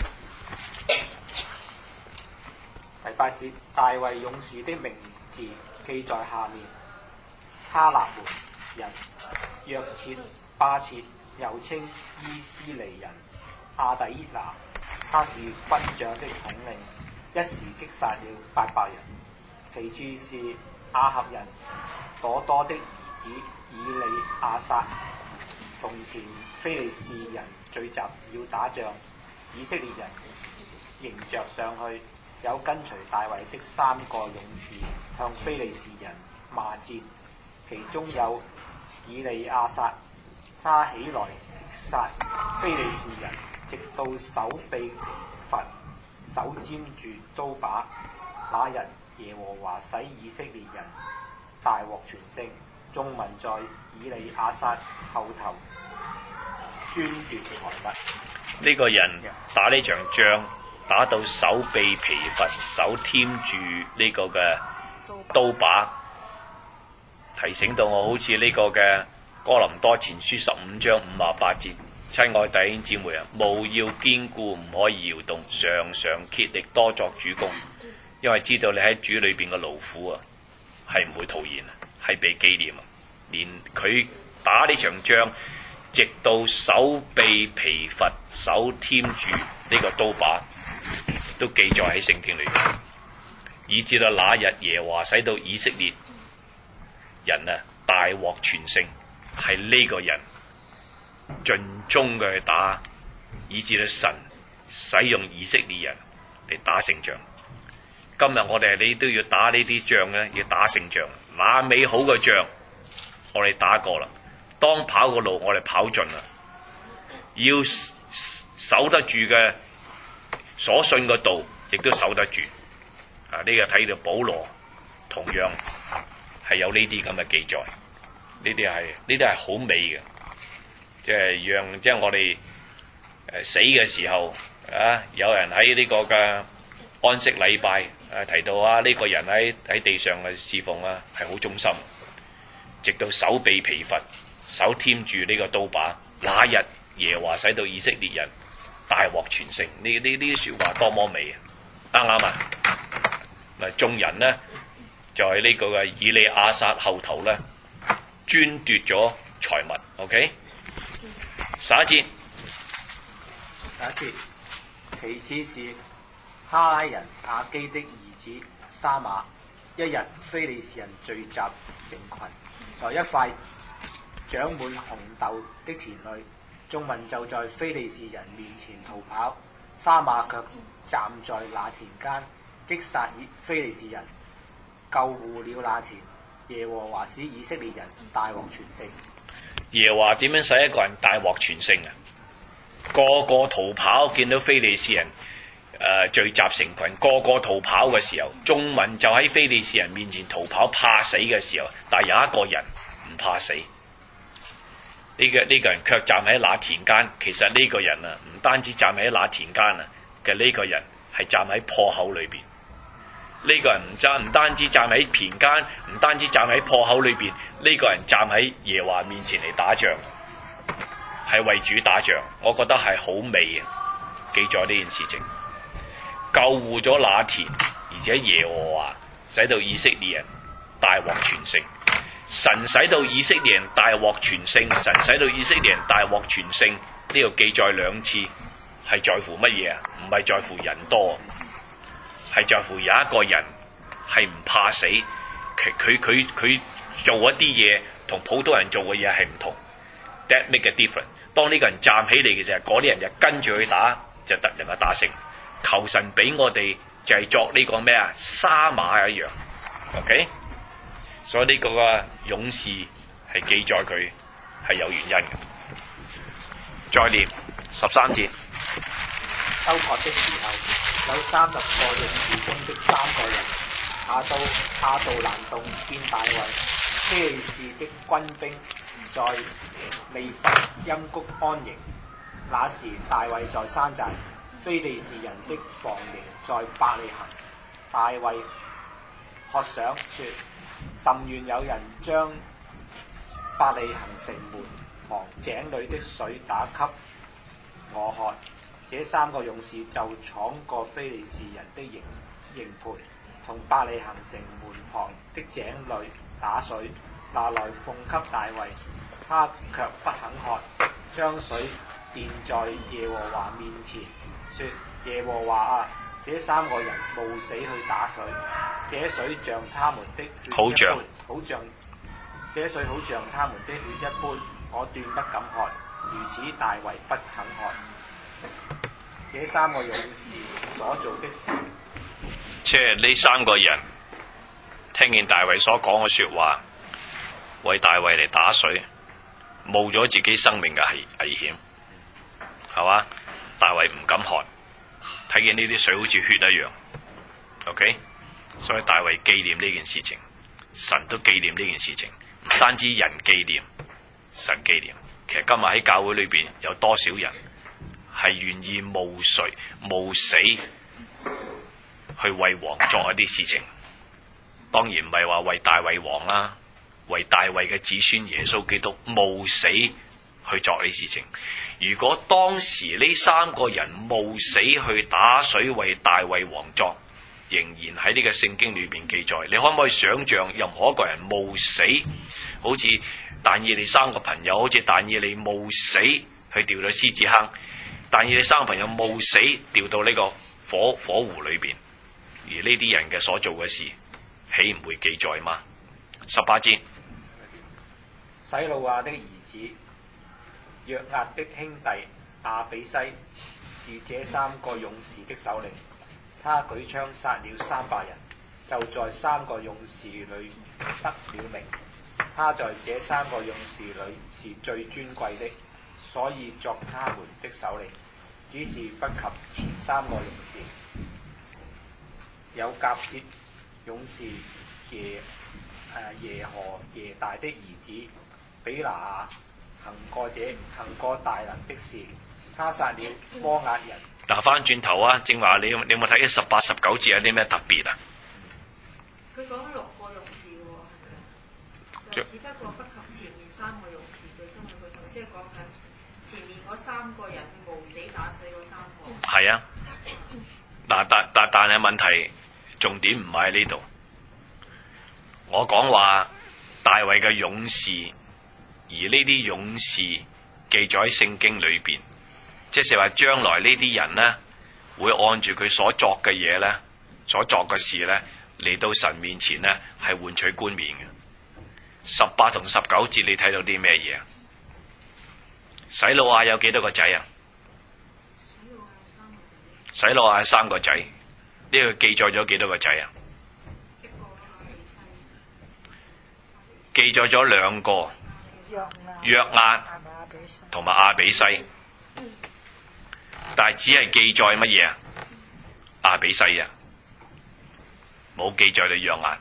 S5: 第8節，大衛勇士的名字記在下面：哈納門人約切巴切，又稱伊斯尼人亞底拿，他是軍長的統領，一時擊殺了800人。其次是亞合人朵多的兒子以利亞撒。從前非利士人聚集要打仗，以色列人迎着上去，有跟隨大衛的3個勇士向非利士人罵戰，其中有以利亞撒，他起來擊殺非利士人，直到手被罰，手沾住刀把。那日耶和華使以色列人大獲全勝，眾民在以利亞撒後頭專奪財物。
S4: 呢個人打呢場仗，打到手被疲乏，手添住呢個嘅刀把，提醒到我好似呢個嘅哥林多前書15章58節。親愛弟兄姊妹啊，務要堅固，唔可以搖動，常常竭力多作主工，因為知道你喺主裏邊嘅勞苦啊，係唔會徒然啊，係被紀念啊。連佢打呢場仗，直到手被疲乏，手添住呢個刀把，都記載喺聖經裏邊，以至到那日耶和華使到以色列人啊大獲全勝，係呢個人盡忠嘅去打，以至到神使用以色列人嚟打勝仗。今日我哋你都要打呢啲仗咧，要打勝仗。那美好嘅仗我哋打過啦，當跑嘅路我哋跑盡啦，要守得住嘅所信嘅道，亦都守得住。呢個睇到保羅同樣係有呢啲咁嘅記載，呢啲係好美嘅，即係我哋死嘅時候啊，有人喺呢個嘅安息禮拜提到啊，呢個人喺地上嘅侍奉啊係好忠心，直到手被疲乏，手添住呢個刀把，那日耶和華使到以色列人大獲全勝。呢啲説話多麼美啊！啱唔啱啊？嗱，眾人呢，就喺呢個嘅以利亞撒後頭咧，專奪咗財物。OK， 11節。
S5: 其次是哈拉人亞基的兒子沙馬。一日非利士人聚集成群，在一塊長滿紅豆的田裏，眾民就在非利士人面前逃跑，沙馬卻站在那田間擊殺非利士人，救護了那田。耶和華使以色列人大獲全勝。
S4: 耶和華點樣使一個人大獲全勝啊？個個逃跑，見到非利士人聚集成群，個個逃跑嘅時候，眾民就喺非利士人面前逃跑，怕死嘅時候，但有一個人唔怕死。呢個人卻站喺那田間。其實呢個人啊，唔單止站喺那田間啊，嘅呢個人係站喺破口裏邊。呢個人唔單止站喺田間，唔單止站喺破口裏邊，呢個人站喺耶和華面前嚟打仗，係為主打仗。我覺得係好美啊！記載呢件事情，救護咗那田，而且耶和華使到以色列人大獲全勝。神使到以色列人大獲全勝，神使到以色列人大獲全勝。呢度記載兩次，係在乎乜嘢啊？唔係在乎人多，係在乎有一個人係唔怕死，佢做一啲嘢同普通人做嘅嘢係唔同。That make a difference。當呢個人站起嚟嘅時候，嗰啲人就跟住去打，就得能夠打勝。求神俾我哋就係作呢個咩啊？沙馬一樣 ，OK。所以呢個勇士係記載佢係有原因嘅。再念13節。
S5: 收割的時候，有30個勇士中的3個人下到亞杜蘭洞見大衛。非利士的軍兵在利乏音谷安營。那時大衛在山寨，非利士人的防營在伯利恆。大衛渴想說：甚願有人將伯利恆城門旁井裏的水打給我喝。這3個勇士就闖過非利士人的營盤，從伯利恆城門旁的井裏打水，拿來奉給大衛，他卻不肯喝，將水奠在耶和華面前，說：耶和華啊，這3個人冒死去打水，這水像他們的血一般，這水好像他們的血一般，我斷不敢喝。如此大衛不肯喝。這3個勇士所做的事，
S4: 即係呢3個人聽見大衛所講嘅說話，為大衛嚟打水，冒咗自己生命嘅危險，係嘛？大衛唔敢喝，睇見呢啲水好似血一樣 ，OK？ 所以大衛紀念呢件事情，神都紀念呢件事情，唔單止人紀念，神紀念。其實今日喺教會裏邊有多少人係願意冒死去為王作一啲事情？當然唔係話為大衛王啦，為大衛嘅子孫耶穌基督冒死去作呢事情。如果當時呢3個人冒死去打水為大衛王作，仍然喺呢個聖經裏邊記載，你可唔可以想象任何一個人冒死，好似但以理3個朋友，好似但以理冒死去掉到獅子坑，但以理3個朋友冒死掉到呢個火湖裏邊，而呢啲人嘅所做嘅事，豈唔會記載嗎？18節。
S5: 洗魯亞的兒子約押的兄弟亞比篩是這3個勇士的首領，他舉槍殺了300人，就在3個勇士裏得了名。他在這3個勇士裏是最尊貴的，所以作他們的首領，只是不及前3個勇士。有甲薛勇士耶何耶大的兒子比拿雅行過大能的事，他殺了摩押人。
S4: 嗱，翻轉頭啊，正話你有冇睇18、19節有啲咩特別啊？
S3: 佢講6個勇士喎，只不過不及前面3個勇士最深嘅佢同，即係講緊前面嗰3個人冒死打水嗰3個。係啊，
S4: 但係問題重點唔係喺呢度。我講話大衛嘅勇士，而呢啲勇士記載喺聖經裏邊，即係話將來呢啲人呢，會按住佢所作嘅嘢呢，所作嘅事呢，嚟到神面前呢，係換取冠冕嘅。18同19節你睇到啲咩嘢啊？洗魯亞有幾多個仔啊？洗魯亞3個仔，呢個記載咗幾多個仔啊？記載咗2個，約押同埋亞比篩，但係只係記載乜嘢啊？亞比篩啊，冇記載到約押。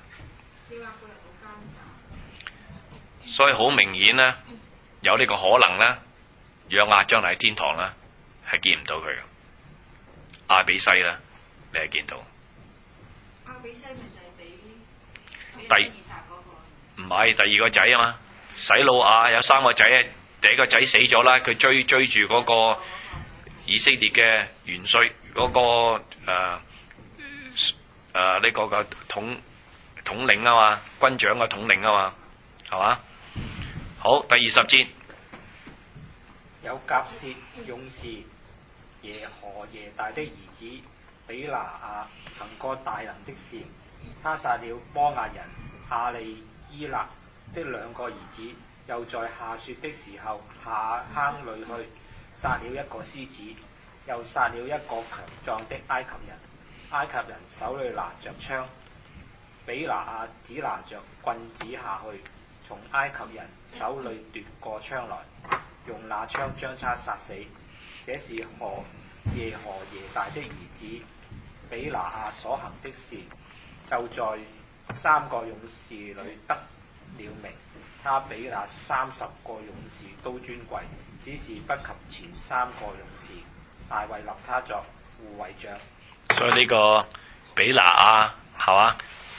S4: 所以好明顯咧，有呢個可能咧，約押將來喺天堂咧係見唔到佢嘅，亞比篩咧你係見到。
S3: 亞比篩咪就係俾
S4: 唔係第2個仔啊嘛，洗魯亞有3個仔，第1個仔死咗啦，佢追住嗰個以色列嘅元帥嗰個呢個嘅
S1: 統領啊嘛，軍長嘅統領啊嘛，係嘛？好，第20節，
S5: 有甲薛勇士耶何耶大的兒子比拿雅行過大能的事，他殺了摩押人亞利伊勒的2個兒子，又在下雪的時候下坑裏去殺了一個獅子，又殺了一個強壯的埃及人。埃及人手裏拿着槍，比拿雅只拿着棍子下去，從埃及人手裏奪過槍來，用那槍將他殺死。這是耶何耶大的兒子比拿雅所行的事，就在3個勇士裏得了名。他比那30個勇士都尊貴，只是不及前3個勇士。大衛立他作護衛長。
S1: 所以呢個比拿雅係嘛？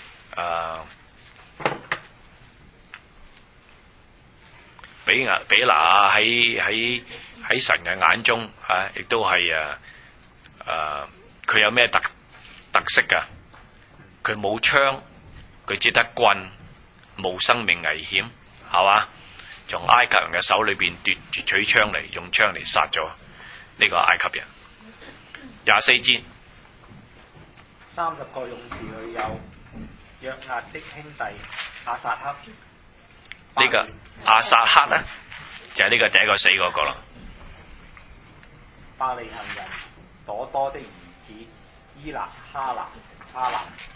S1: 比拿雅喺神嘅眼中亦都係佢有咩特色㗎？佢冇槍，佢只得棍，冇生命危險，係嘛？從埃及人嘅手裏邊奪取槍嚟，用槍嚟殺咗呢個埃及人。24節。
S5: 30個勇士裏有約押的兄弟亞撒黑。
S1: 呢個亞撒黑咧，就係呢個第一個死嗰個啦。
S5: 巴利恒人朵多的兒子伊拿哈蘭，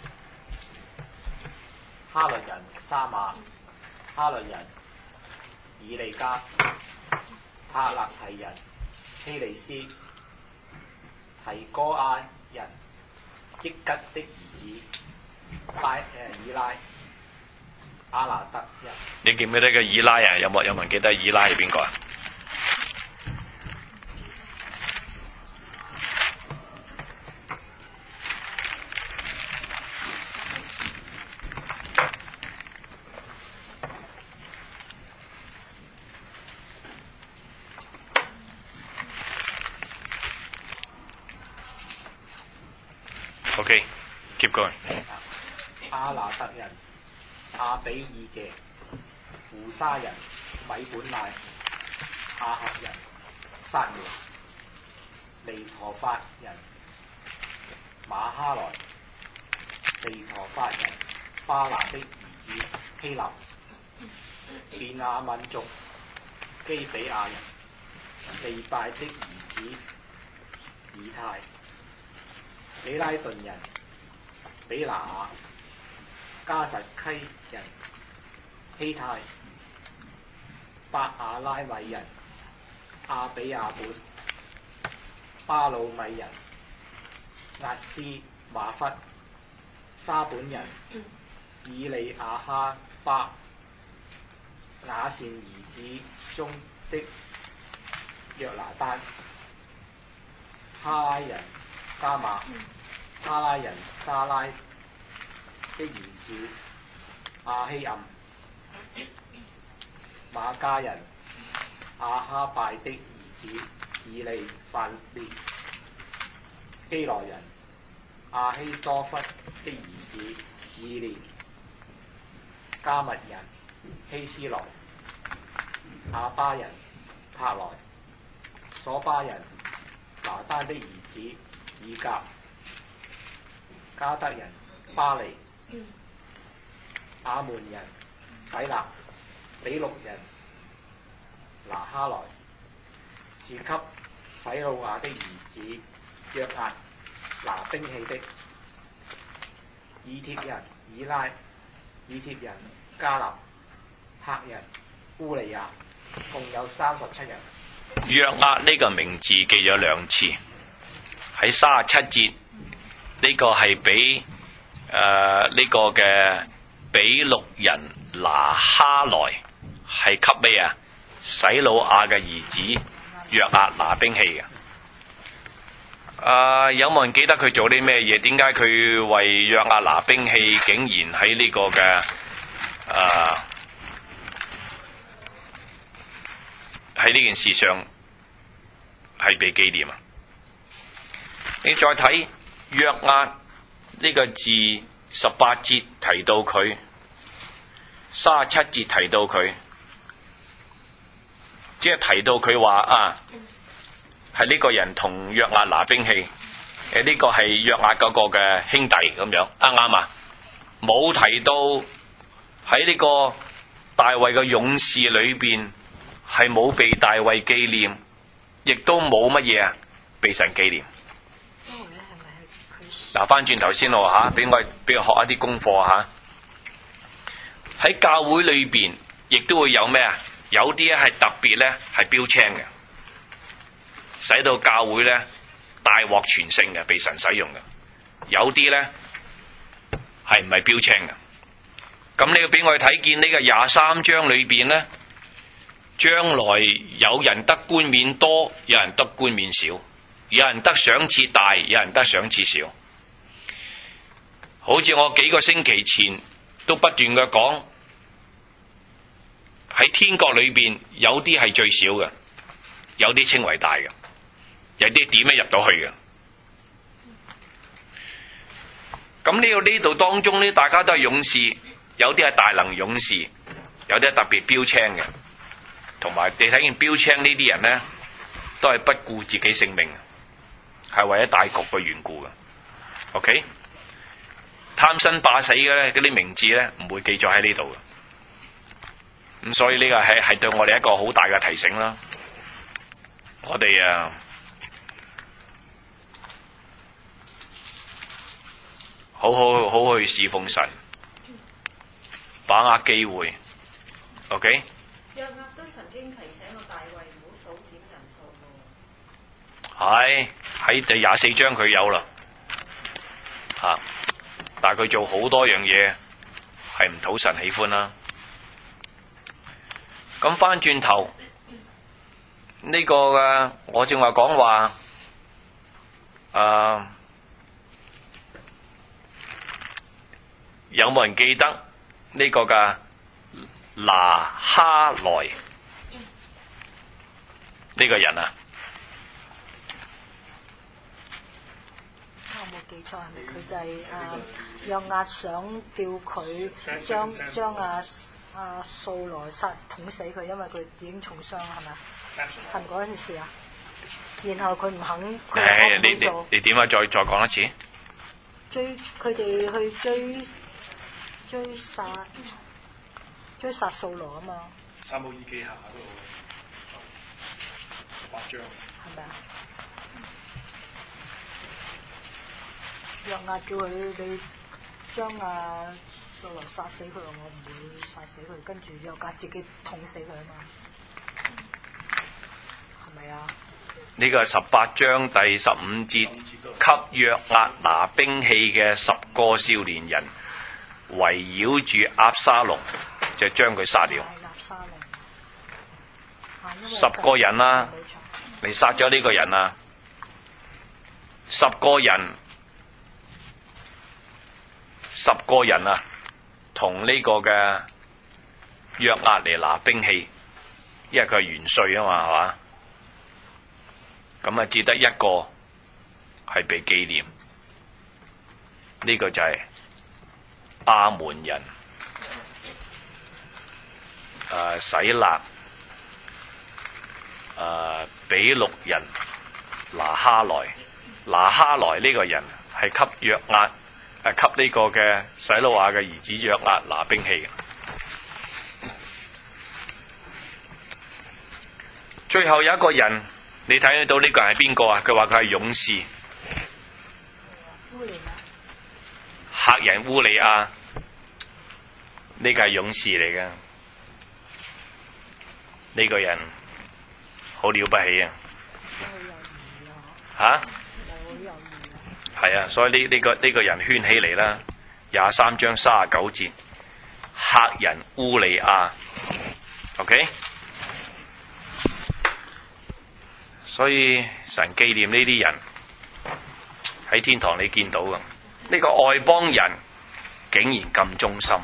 S5: 哈律人沙馬，哈律人以利加，帕勒提人希利斯，提哥亞人益吉的兒子以拉，阿拿特人。
S1: 你記唔記得個以拉啊？有冇人記得以拉係邊個啊？OK，keep going。
S5: 阿拿特人亞比以謝，胡沙人米本乃，亞合人撒門，尼陀法人馬哈萊，尼陀法人巴拿的兒子希立，便雅憫族基比亞人利拜的兒子以太，比拉頓人比拿雅，加實溪人希太，伯亞拉米人亞比亞本，巴魯米人押斯馬弗，沙本人以利亞哈巴，雅善兒子中的約拿單，哈拉人沙馬，哈拉人沙拉的兒子亞希暗，馬加人亞哈拜的兒子以利法列，基羅人亞希多弗的兒子以連，加密人希斯萊，亞巴人帕萊，所巴人拿單的兒子以甲，加德人巴利，亞門人洗勒，比錄人拿哈萊，是給洗魯雅的兒子約押拿兵器的，以帖人以拉，以帖人加納，赫人烏利亞，共有37人。
S1: 約押呢個名字記咗2次，喺37節呢個係俾呢個嘅比錄人拿哈萊係給咩啊？洗魯雅嘅兒子約押拿兵器嘅。有冇人記得佢做啲咩嘢？點解佢為約押拿兵器，竟然喺呢個嘅喺呢件事上係被紀念啊？你再睇約押呢個字
S4: 18節提到佢，37節提到佢，即係提到佢話啊，係呢個人同約押拿兵器，呢個係約押嗰個嘅兄弟咁樣，啱唔啱啊？冇提到喺呢個大衛嘅勇士裏邊係冇被大衛紀念，亦都冇乜嘢啊被神紀念。嗱，翻轉頭先咯嚇，俾我學一啲功課嚇。喺教會裏邊，亦都會有咩啊？有啲咧係特別咧係標青嘅，使到教會咧大獲全勝嘅，被神使用嘅。有啲咧係唔係標青嘅。咁你要俾我哋睇見呢個23章裏邊咧，將來有人得冠冕多，有人得冠冕少，有人得賞賜大，有人得賞賜少。好似我幾個星期前都不斷嘅講，喺天國裏邊有啲係最少嘅，有啲稱為大嘅，有啲點樣入到去嘅。咁呢度當中呢，大家都係勇士，有啲係大能勇士，有啲係特別標青嘅，同埋你睇見標青呢啲人呢，都係不顧自己性命，係為咗大局嘅緣故嘅。OK？貪生怕死嘅咧，嗰啲名字咧唔會記載喺呢度嘅。咁所以呢個係對我哋一個好大嘅提醒啦。我哋好去侍奉神，把握機會。OK？
S3: 約押都曾經提醒過大衛唔好數點人數嘅。
S4: 係喺第24章佢有啦，嚇。但係佢做好多樣嘢係唔討神喜歡啦。咁翻轉頭呢個嘅，我正話講話有冇人記得呢個嘅拿哈萊呢個人啊？
S6: 我冇記錯係咪佢就係約押想叫佢將阿掃羅捅死佢，因為佢已經重傷係咪？係咪嗰件事啊？然後佢唔肯，佢唔肯做。
S4: 你點啊？再講一次。
S6: 佢哋去追殺掃羅啊嘛。
S2: 撒母耳記下嗰度18章。
S6: 係咪啊？約押叫佢你將掃羅殺死佢，我唔會殺死佢，跟住約押自己捅死佢啊嘛，係咪啊？
S4: 呢個18章第15節，給約押拿兵器嘅10個少年人圍繞住押沙龍，就將佢殺了。
S6: 押沙龍
S4: 10個人啦，你殺咗呢個人啊，10個人啊，同呢個嘅約押嚟拿兵器，因為佢係元帥啊嘛，係嘛？咁啊，只得一個係被紀念，呢個就係亞門人洗勒比錄人拿哈萊呢個人係給約押給呢個嘅洗魯亞嘅兒子約押拿兵器嘅。最後有一個人，你睇得到呢個人係邊個啊？佢話佢係勇士，赫人烏利亞，呢個係勇士嚟嘅。呢個人好了不起啊！嚇？係啊，所以呢個人圈起嚟啦。23章39節，赫人烏利亞 ，OK。所以神紀念呢啲人喺天堂，你見到嘅呢個外邦人竟然咁忠心，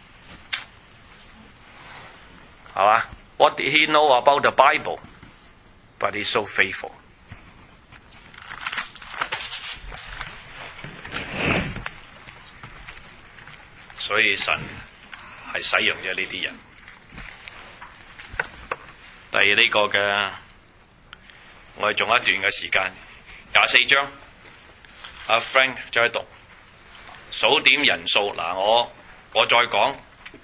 S4: 係嘛？What did he know about the Bible? But he's so faithful.
S1: 所以神係使用咗呢啲人。第二呢個嘅，我哋仲有一段嘅時間，24章，阿 Frank 再讀數點人數。嗱，我再講，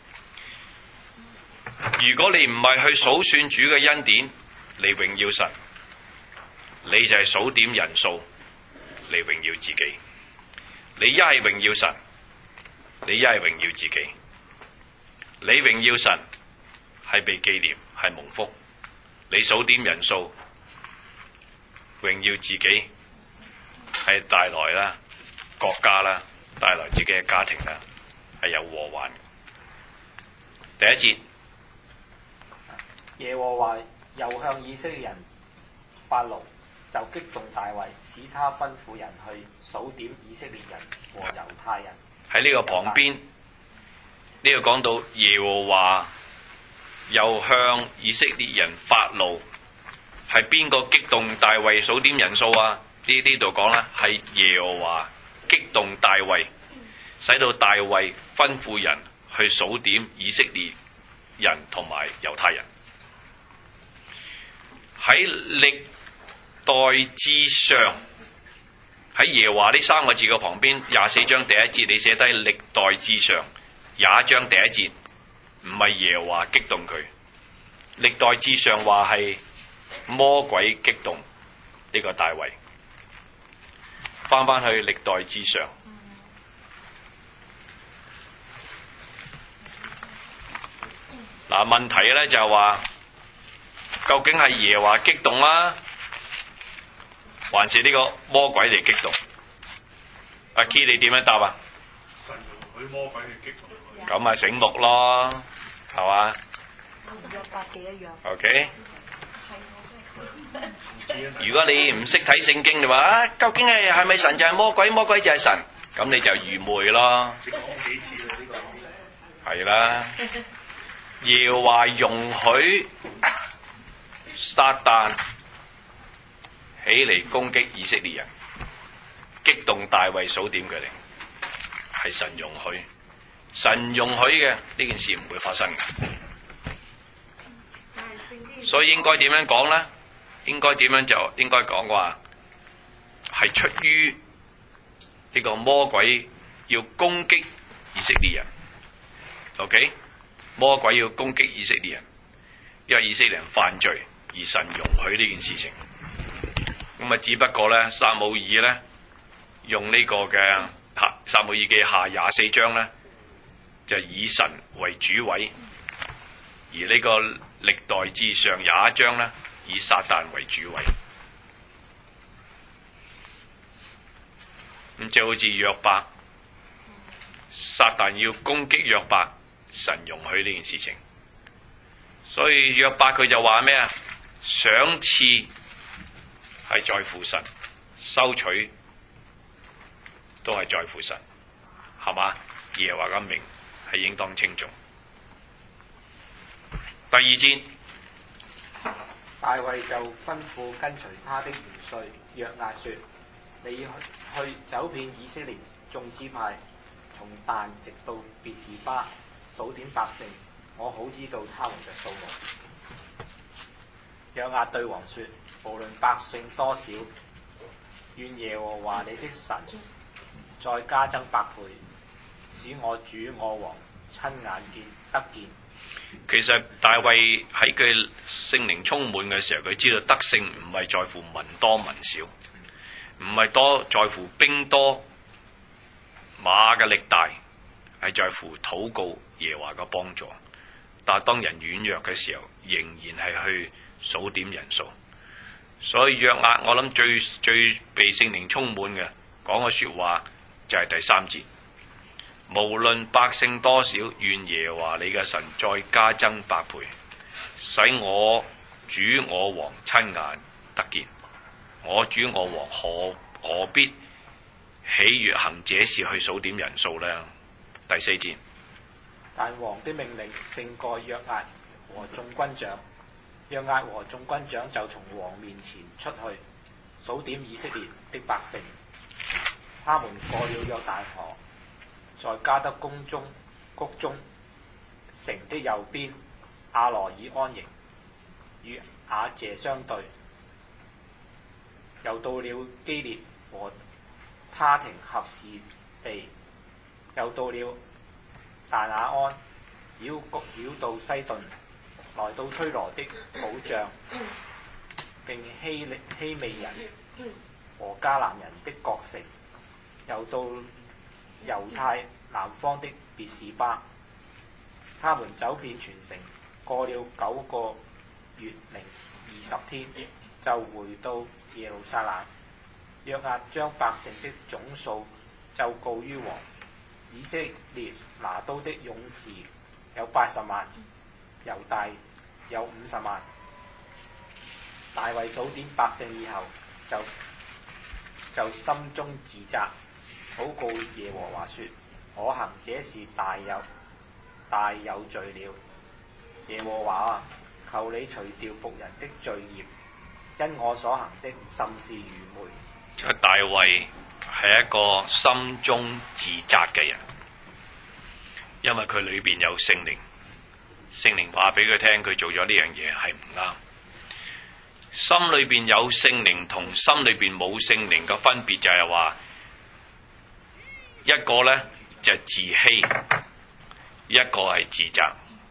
S1: 如果你唔係去數算主嘅恩典嚟榮耀神，你就係數點人數嚟榮耀自己。你一係榮耀神，你一係榮耀自己。你榮耀神係被紀念，係蒙福。你數點人數，榮耀自己，係帶來啦國家啦，帶來自己嘅家庭啦，係有禍患。第一節，
S5: 耶和華又向以色列人發怒，就激動大衛，使他吩咐人去數點以色列人和猶太人。
S1: 喺呢個旁邊，呢個講到耶和華又向以色列人發怒，係邊個激動大衛數點人數啊？呢度講啦，係耶和華激動大衛，使到大衛吩咐人去數點以色列人同埋猶太人。喺歷代志上，喺耶和華呢3個字嘅旁邊，24章第1節你寫低歷代志上21章第1節，唔係耶和華激動佢，歷代志上話係魔鬼激動呢個大衛。翻去歷代志上，嗱，問題咧就係話，究竟係耶和華激動啦，還是呢個魔鬼嚟激動？阿 Key 你點樣答啊？
S2: 神容許魔鬼去激動佢。
S1: 咁咪醒目咯，係嘛
S6: 約伯記一樣。
S1: ？OK。如果你唔識睇聖經嘅話，究竟係咪神就係魔鬼，魔鬼就係神，咁你就愚昧咯。
S2: 你講幾次啦？呢個
S1: 係啦，耶和華容許撒旦起嚟攻擊以色列人，激動大衛數點佢哋，係神容許，神容許嘅呢件事唔會發生嘅。所以應該點樣講呢？應該點樣就應該講話係出於呢個魔鬼要攻擊以色列人。OK， 魔鬼要攻擊以色列人，因為以色列人犯罪，而神容許呢件事情。咁啊，只不過咧，撒母耳咧用呢個嘅撒母耳記下24章咧，就以神為主位，而呢個歷代志上21章咧，以撒旦為主位。咁就好似約伯，撒旦要攻擊約伯，神容許呢件事情。所以約伯佢就話咩啊？賞賜係在乎神，收取都係在乎神，係嘛？耶和華嘅名係應當稱頌。第二節，
S5: 大衛就吩咐跟隨他的元帥約押說：你去走遍以色列眾支派，從但直到別是巴，數點百姓，我好知道他們嘅數目。約押對王說：無論百姓多少，願耶和華你的神再加增百倍，使我主我王親眼得見。
S1: 其實大衛喺佢聖靈充滿嘅時候，佢知道得勝唔係在乎民多民少，唔係多在乎兵多馬嘅力大，係在乎禱告耶和華嘅幫助。但係當人軟弱嘅時候，仍然係去數點人數。所以約押我諗最被聖靈充滿嘅講嘅說話就係第3節。無論百姓多少，願耶和華你嘅神再加增百倍，使我主我王親眼得見。我主我王何必喜悅行這事去數點人數呢？第4節。
S5: 但王的命令勝過約押和眾軍長，約押和眾軍長就從王面前出去數點以色列的百姓，他們過了約旦河，在加德宮中谷中城的右邊，亞羅爾安營，與雅謝相對。又到了基列和他廷合士地，又到了大雅安，繞到西頓，來到推羅的保障，並希未人和迦南人的各城，又到猶太南方的別是巴。他們走遍全城，過了9個月零20天，就回到耶路撒冷。約押將百姓的總數奏告於王。以色列拿刀的勇士有80萬，猶大有50萬。大衛數點百姓以後，就心中自責，禱告耶和華說：我行這事大有罪了。耶和華啊，求你除掉僕人的罪孽，因我所行的甚是愚昧。
S1: 大衛係一個心中自責嘅人，因為佢裏邊有聖靈，聖靈話俾佢聽，佢做咗呢樣嘢係唔啱。心裏邊有聖靈同心裏邊冇聖靈嘅分別就係話，一個呢就係自欺，一個係自責。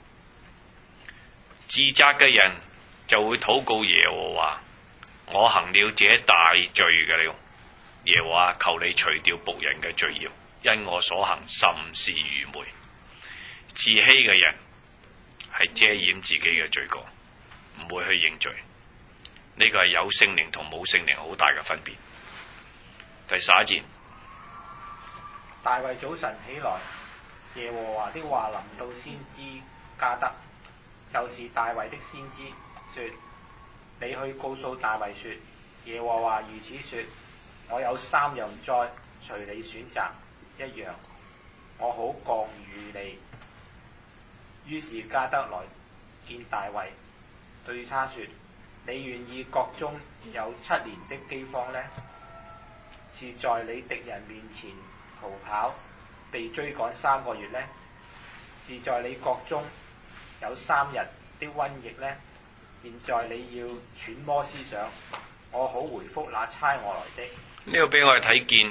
S1: 自責嘅人就會禱告耶和華：我行了這大罪嘅了。耶和華，求你除掉僕人嘅罪孽，因我所行甚是愚昧。自欺嘅人係遮掩自己嘅罪過，唔會去認罪。呢個係有聖靈同冇聖靈好大嘅分別。第11節，
S5: 大衛早晨起來，耶和華的話臨到先知加德，就是大衛的先知，說：你去告訴大衛說，耶和華如此說，我有3樣災，隨你選擇一樣，我好降與你。於是加德來見大衛，對他說：你願意國中有7年的饑荒呢？是在你敵人面前逃跑，被追趕3個月呢？是在你國中有3日的瘟疫呢？現在你要揣摩思想，我好回覆那差我來的。
S1: 呢個俾我哋睇見，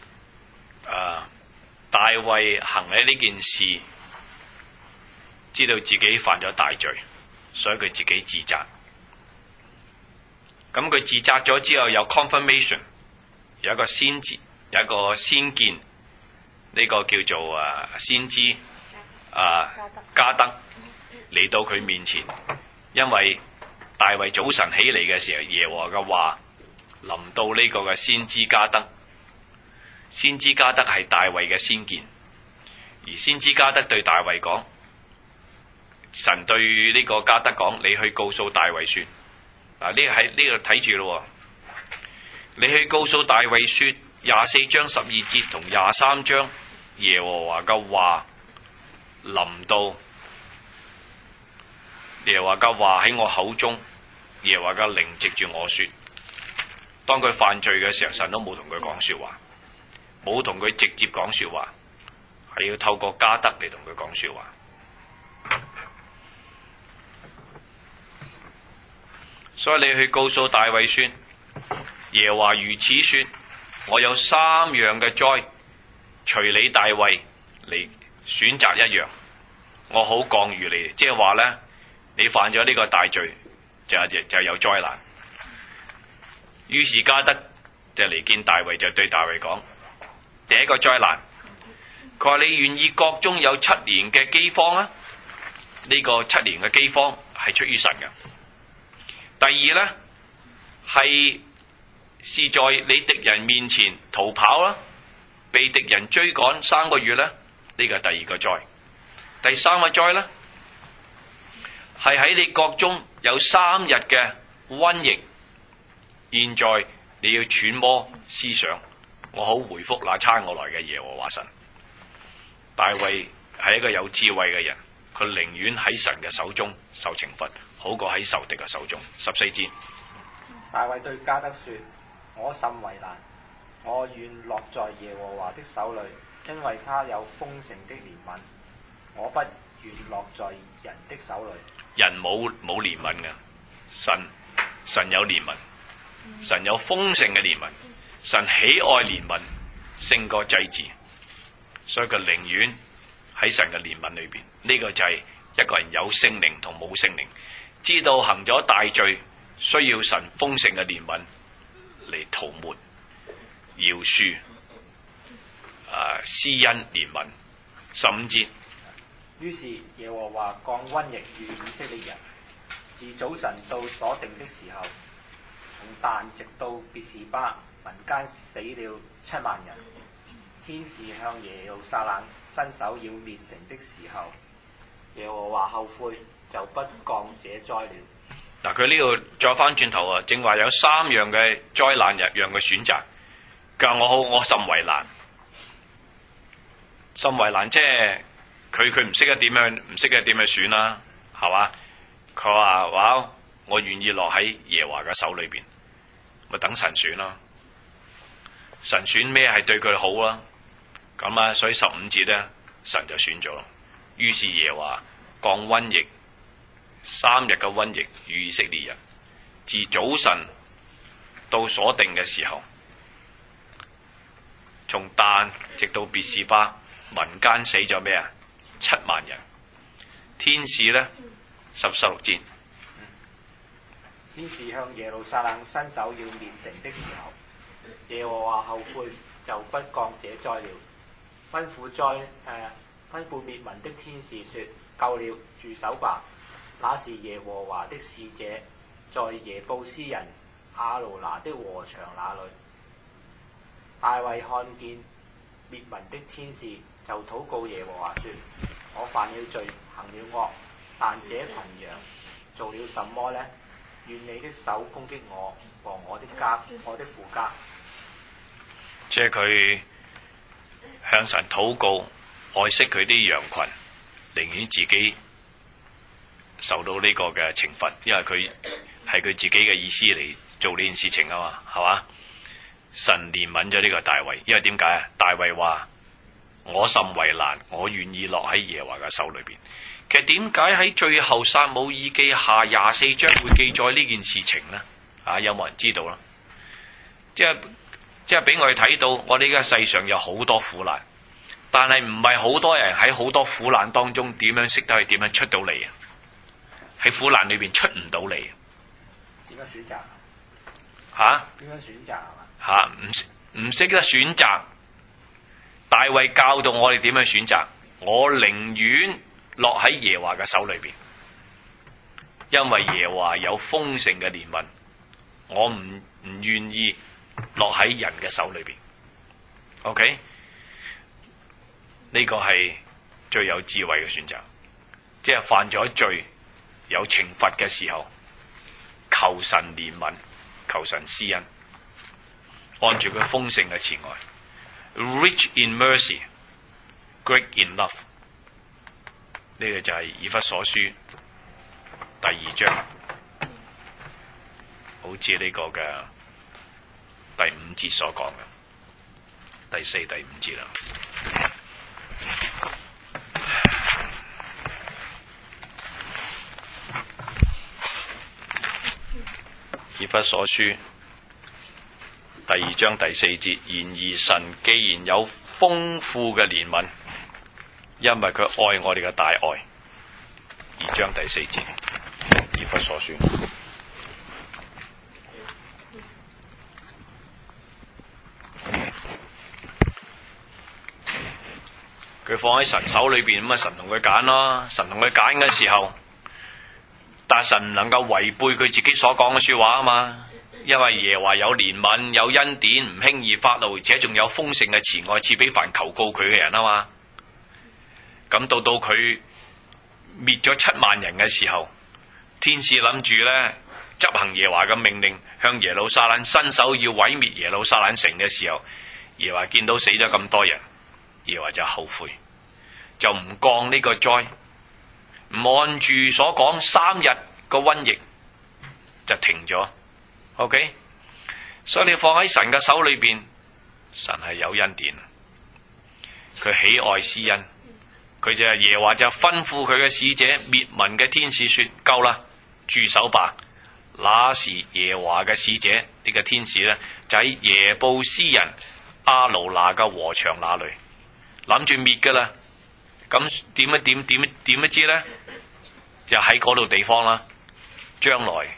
S1: 大衛行喺呢件事，知道自己犯咗大罪，所以佢自己自責。咁佢自責咗之後，有 confirmation， 有一個先知，有一個先見，呢個叫做先知加德嚟到佢面前，因為大衛早晨起嚟嘅時候，耶和華嘅話臨到呢個嘅先知加德。先知加德係大衛嘅先見，而先知加德對大衛講，神對呢個加德講：你去告訴大衛說，嗱，呢喺呢度睇住咯，你去告訴大衛說，24章12節同23章耶和華嘅話臨到，耶和華嘅話喺我口中，耶和華嘅靈藉住我說。當佢犯罪嘅時候，神都冇同佢講說話，冇同佢直接講說話，係要透過加德嚟同佢講說話。所以你去告訴大衛說，耶和華如此說，我有3樣嘅災，隨你大衛嚟選擇一樣，我好降與你。即係話呢，你犯咗呢個大罪，就有災難。於是加德就嚟見大衛，就對大衛講：第一個災難，佢話你願意國中有7年嘅饑荒啊？呢個7年嘅饑荒係出於神嘅。第二呢，是在你敵人面前逃跑啦，被敵人追趕3個月呢，呢個係第2個災。第3個災呢，係喺你國中有3日嘅瘟疫。現在你要揣摩思想，我好回覆那差我來嘅耶和華神。大衛係一個有智慧嘅人，佢寧願喺神嘅手中受懲罰，好過喺仇敵嘅手中。14節，
S5: 大衛對加德說：我甚為難，我願落在耶和華的手裏，因為他有豐盛的憐憫， 我不願落在人的手裏。
S4: 人冇憐憫嘅，神有憐憫，神有豐盛嘅憐憫，神喜愛憐憫勝過祭祀，所以佢寧願喺神嘅憐憫裏邊。呢個就係一個人有聖靈同冇聖靈，知道行咗大罪，需要神豐盛嘅憐憫嚟塗抹、饒恕、施恩憐憫。15節。
S5: 於是耶和華降瘟疫與以色列人，自早晨到所定的時候，從但直到別是巴，民間死了7萬人。天使向耶路撒冷伸手要滅城的時候，耶和華後悔，就不降這災了。
S4: 嗱，佢呢度再翻轉頭啊，正話有3樣嘅災難讓佢選擇。佢話我甚為難，甚為難，即係佢唔識得點樣選啦，係嘛？佢話我願意落喺耶和華嘅手裏邊，咪等神選咯。神選咩係對佢好啦？咁啊，所以15節咧，神就選咗。於是耶和華降瘟疫3日嘅瘟疫與以色列人，自早晨到所定嘅時候，從但直到別是巴，民間死咗咩啊？7萬人。天使呢，16節。
S5: 天使向耶路撒冷伸手要滅城的時候，耶和華後悔，就不降這災了。吩咐滅民的天使說：夠了，住手吧。那時耶和華的使者在耶布斯人亞魯拿的禾場那裏。大衛看見滅民的天使，就禱告耶和華說：我犯了罪，行了惡，但這群羊做了什麼呢？願你的手攻擊我和我的家，我的父家。
S4: 即係佢向神禱告，愛惜佢啲羊群，寧願自己受到呢個嘅懲罰，因為佢係佢自己嘅意思嚟做呢件事情啊嘛，係嘛？神憐憫咗呢個大衛，因為點解啊？大衛話：我甚為難，我願意落喺耶和華嘅手裏邊。其實點解喺最後撒母耳記下24章會記載呢件事情呢？有冇人知道啦？即係俾我哋睇到，我哋而家世上有好多苦難，但係唔係好多人喺好多苦難當中點樣識得去點樣出到嚟啊？喺苦難裏邊出唔到嚟。
S5: 點樣選擇？點樣選擇
S4: 唔識得選擇。大衛教導我哋點樣選擇，我寧願落喺耶和華嘅手裏邊，因為耶和華有豐盛嘅憐憫，我唔願意落喺人嘅手裏邊。OK， 呢個係最有智慧嘅選擇，即係犯咗罪有懲罰嘅時候，求神憐憫，求神施恩，按住佢豐盛嘅慈愛 ，rich in mercy, great in love。呢個就係以弗所書第2章，好似呢個嘅第5節所講嘅，第4、第5節啦。以弗所書第2章第4節，然而神既然有豐富嘅憐憫，因為佢愛我哋嘅大愛。2章第4節，以弗所書。佢放喺神手裏邊，咁啊神同佢揀咯。神同佢揀嘅時候，但神唔能夠違背佢自己所講嘅說話啊嘛。因為耶和華有憐憫，有恩典，唔輕易發怒，而且仲有豐盛嘅慈愛賜俾凡求告佢嘅人啊嘛。咁到佢滅咗7萬人嘅時候，天使諗住咧執行耶和華嘅命令，向耶路撒冷伸手要毀滅耶路撒冷城嘅時候，耶和華見到死咗咁多人，耶和華就後悔，就唔降呢個災，唔按住所講3日個瘟疫就停咗。OK， 所以你放喺神嘅手裏邊，神係有恩典，佢喜愛施恩，佢
S1: 佢就耶和華就吩咐佢嘅使者滅民嘅天使說：夠啦，住手吧！那時耶和華嘅使者呢個天使呢，就喺耶布斯人阿魯拿嘅禾場那裏諗住滅噶啦。咁點一知呢？就喺嗰度地方啦，將來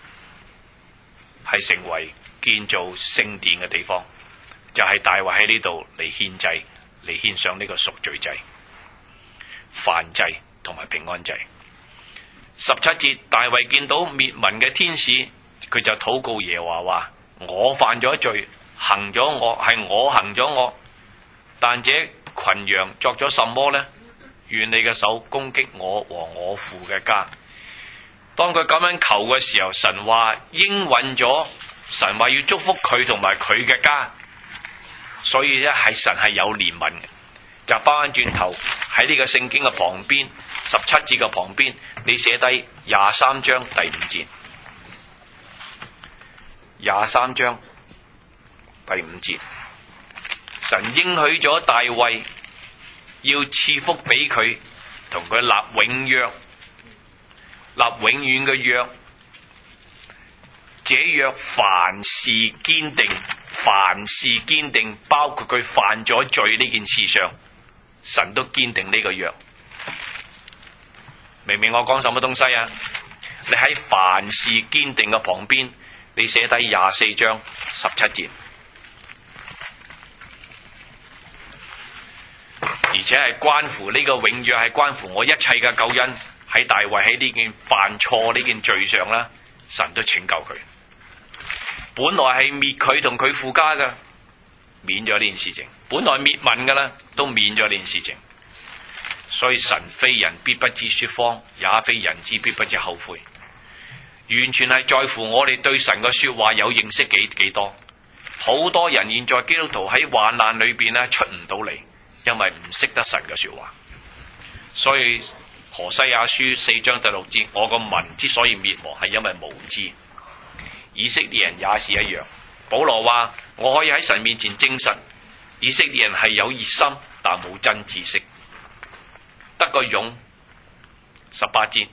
S1: 係成為建造聖殿嘅地方，就係大衛喺呢度嚟獻祭，嚟獻上呢個贖罪祭、燔祭同埋平安祭。17節，大衛見到滅民嘅天使，佢就禱告耶和華話：我犯咗罪，行咗惡，係我行咗惡，但這群羊作咗什麼呢？願你嘅手攻擊我和我父嘅家。當佢咁樣求嘅時候，神話應允咗，神話要祝福佢同埋佢嘅家，所以咧係神係有憐憫嘅。就翻轉頭喺呢個聖經嘅旁邊，17節嘅旁邊，你寫低23章第5節，23章第5節，神應許咗大衛要賜福俾佢，同佢立永約，立永遠嘅約。這約凡事堅定，凡事堅定，包括佢犯咗罪呢件事上，神都堅定呢個約。明唔明我講什麼東西啊？你喺凡事堅定嘅旁邊，你寫低24章17節，而且係關乎呢個永約，係關乎我一切嘅救恩。喺大衛喺呢件犯錯呢件罪上啦，神都拯救佢。本來係滅佢同佢父家噶，免咗呢件事情；本來滅民噶啦，都免咗呢件事情。所以神非人必不知說謊，也非人知必不知後悔。完全係在乎我哋對神嘅說話有認識幾多。好多人現在基督徒喺患難裏邊咧出唔到嚟，因為唔識得神嘅說話。所以何西阿書4章第6節，我個民之所以滅亡，係因為無知。以色列人也是一樣。保羅話：我可以喺神面前證實，以色列人係有熱心，但冇真知識。得個勇。18節。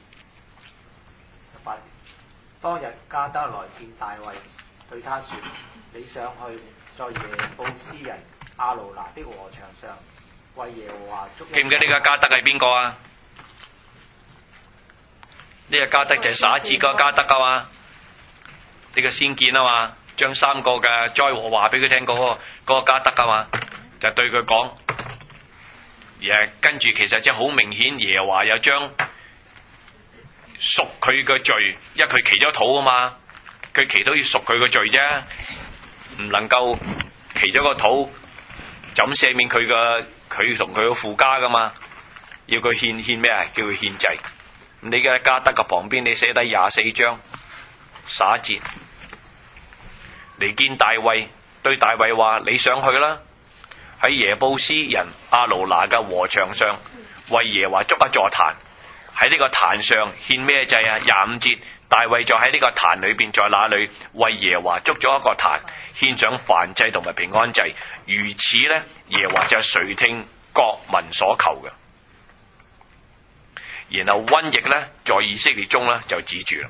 S5: 當日加德來見大衛，對他說：你上去，在耶布斯人亞魯拿的禾場上，為耶和華祝。
S1: 記唔記得呢個加德係邊個啊？呢個加德就係撒子嗰個加德啊嘛，呢個先見啊嘛，將3個嘅災禍話俾佢聽嗰個加德啊嘛，就對佢講，而跟住其實即係好明顯，耶和華又將贖佢嘅罪，因為佢祈咗禱啊嘛，佢祈禱要贖佢嘅罪啫，唔能夠祈咗個禱就咁赦免佢同佢嘅父家噶嘛，要佢獻咩啊？叫佢獻祭。你嘅加德嘅旁邊，你寫低24章11節，嚟見大衛，對大衛話：你上去啦，喺耶布斯人亞魯拿嘅禾場上，為耶和華築一座壇，喺呢個壇上獻咩祭啊？25節，大衛就喺呢個壇裏邊，在那裏為耶和華築咗一個壇，獻上燔祭同埋平安祭。如此呢，耶和華就垂聽各民所求嘅。然後瘟疫呢，在以色列中呢，就止住啦。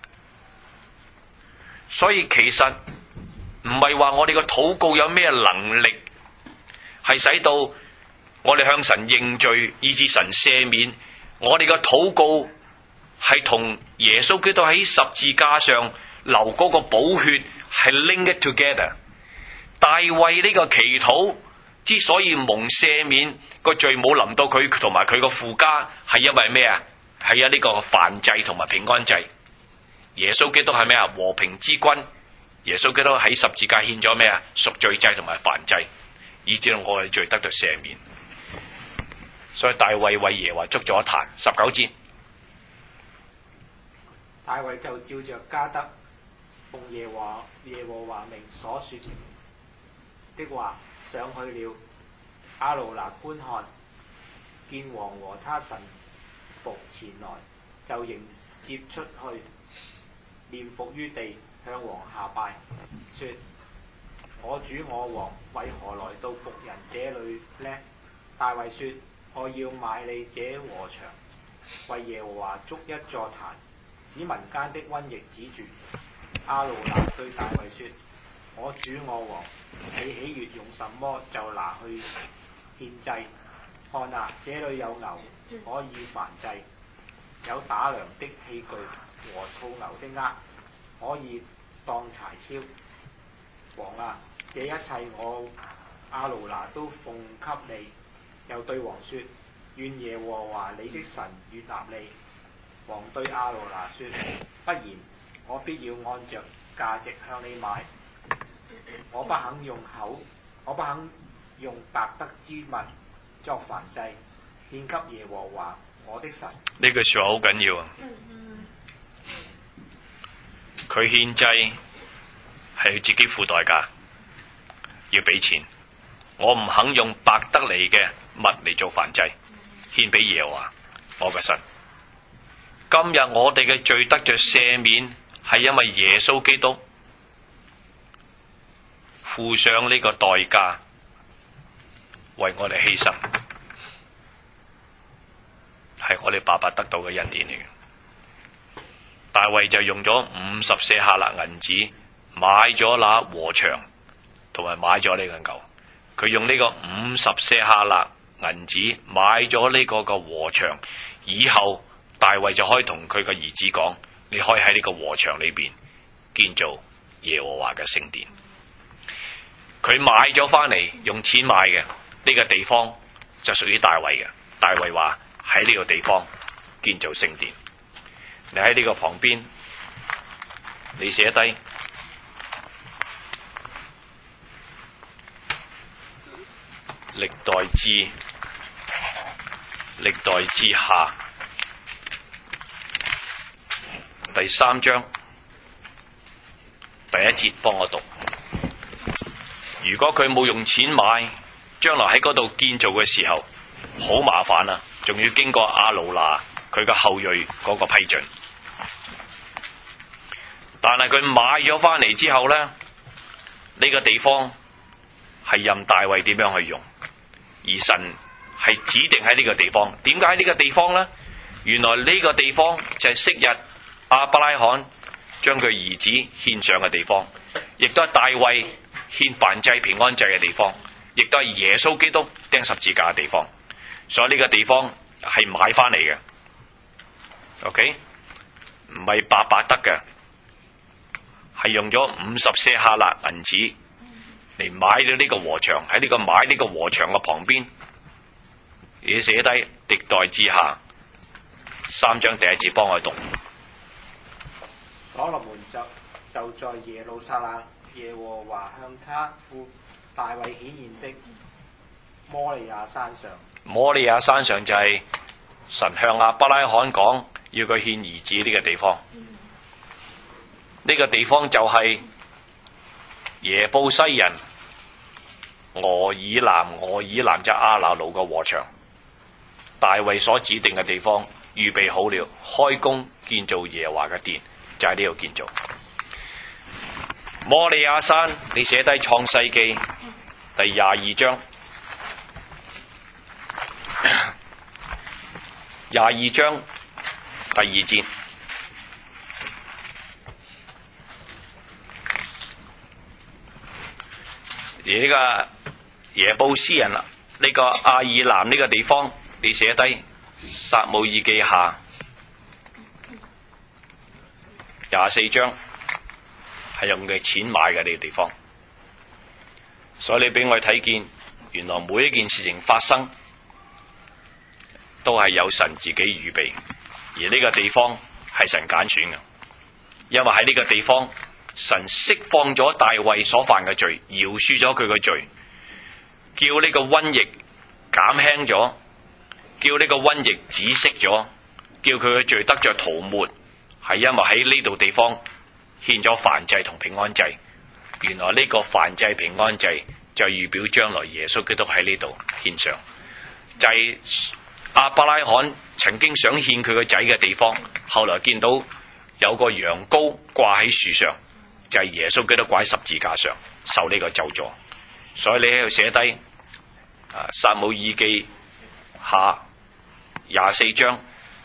S1: 所以其實唔係話我哋個禱告有咩能力，係使到我哋向神認罪，以致神赦免。我哋個禱告係同耶穌基督喺十字架上流嗰個寶血係 link it together。大衛呢個祈禱之所以蒙赦免，個罪冇臨到佢同埋佢個父家，係因為咩啊？係有呢個燔祭同埋平安祭。耶穌基督係咩啊？和平之君。耶穌基督喺十字架獻咗咩啊？贖罪祭同埋燔祭，以致我哋罪得到赦免。所以大衛為耶和華築咗壇。19節，
S5: 大衛就照着加德奉耶和華名所說的話上去了。亞魯拿觀看，見王和他臣僕前來，就迎接出去，面伏於地，向王下拜，說：我主我王為何來到僕人這裏呢？大衛說： 我要買你這禾場，為耶和華築一座壇，使民間的瘟疫止住。亞魯拿對大衛說：我主我王，你喜悅用什麼就拿去獻祭。看啊，這裏有牛可以燔祭，有打糧的器具和套牛的軛可以當柴燒。王啊，這一切我亞魯拿都奉給你。又對王說：願耶和華你的神悅納你。王對亞魯拿說：不然，我必要按着價值向你買。我不肯用白得之物作燔祭，獻給耶和華我的神。
S1: 呢句説話好緊要啊！佢獻祭係要自己付代價，要俾錢。我唔肯用白得嚟嘅物嚟做燔祭，獻俾耶和華我嘅神。今日我哋嘅罪得着赦免，係因為耶穌基督付上呢個代價，為我哋犧牲，係我哋白白得到嘅恩典嚟嘅。大衛就用咗50舍客勒銀子買咗那禾場，同埋買咗呢個牛。佢用呢個50舍客勒銀子買咗呢個禾場，以後大衛就可以同佢個兒子講：你可以喺呢個禾場裏邊建造耶和華嘅聖殿。佢買咗翻嚟，用錢買嘅呢個地方就屬於大衛嘅。大衛話喺呢個地方建造聖殿。你喺呢個旁邊，你寫低歷代志下第3章第1節，幫我讀。如果佢冇用錢買，將來喺嗰度建造嘅時候好麻煩啊，仲要經過亞魯拿佢嘅後裔嗰個批准。但係佢買咗翻嚟之後呢，呢個地方係任大衛點樣去用，而神係指定喺呢個地方。點解呢個地方呢？原來呢個地方就係昔日亞伯拉罕將佢兒子獻上嘅地方，亦都係大衛獻燔祭平安祭嘅地方，亦都係耶穌基督釘十字架嘅地方。所以呢個地方係買翻嚟嘅。OK， 唔係白白得嘅，係用咗50舍客勒銀子嚟買咗呢個禾場。喺呢個買呢個禾場嘅旁邊，你寫低歷代志下3章第1節，幫我讀。
S5: 所羅門就在耶路撒冷，耶和華向他父大衛顯現的摩利亞山上。
S1: 摩利亞山上就係神向亞伯拉罕講要佢獻兒子呢個地方。呢個地方就係耶布西人俄珥南就亞拿奴嘅禾場，大衛所指定嘅地方預備好了，開工建造耶和華嘅殿，就喺呢度建造。摩利亞山，你寫低創世記第22章22章第2節。而呢個耶布斯人啦，呢個亞珥南呢個地方，你寫低撒母耳記下24章，係用嘅錢買嘅呢個地方。所以你俾我哋睇見，原來每一件事情發生都係有神自己預備，而呢個地方係神揀選嘅，因為喺呢個地方神釋放咗大衛所犯嘅罪，饒恕咗佢嘅罪，叫呢個瘟疫減輕咗，叫呢個瘟疫止息咗，叫佢嘅罪得着塗抹，係因為喺呢度地方獻咗燔祭同平安祭。原來呢個燔祭平安祭就預表將來耶穌基督喺呢度獻上，就係亞伯拉罕曾經想獻佢個仔嘅地方，後來見到有個羊羔掛喺樹上，就係耶穌基督掛喺十字架上受呢個咒詛。所以你喺度寫低撒母耳記
S4: 下24章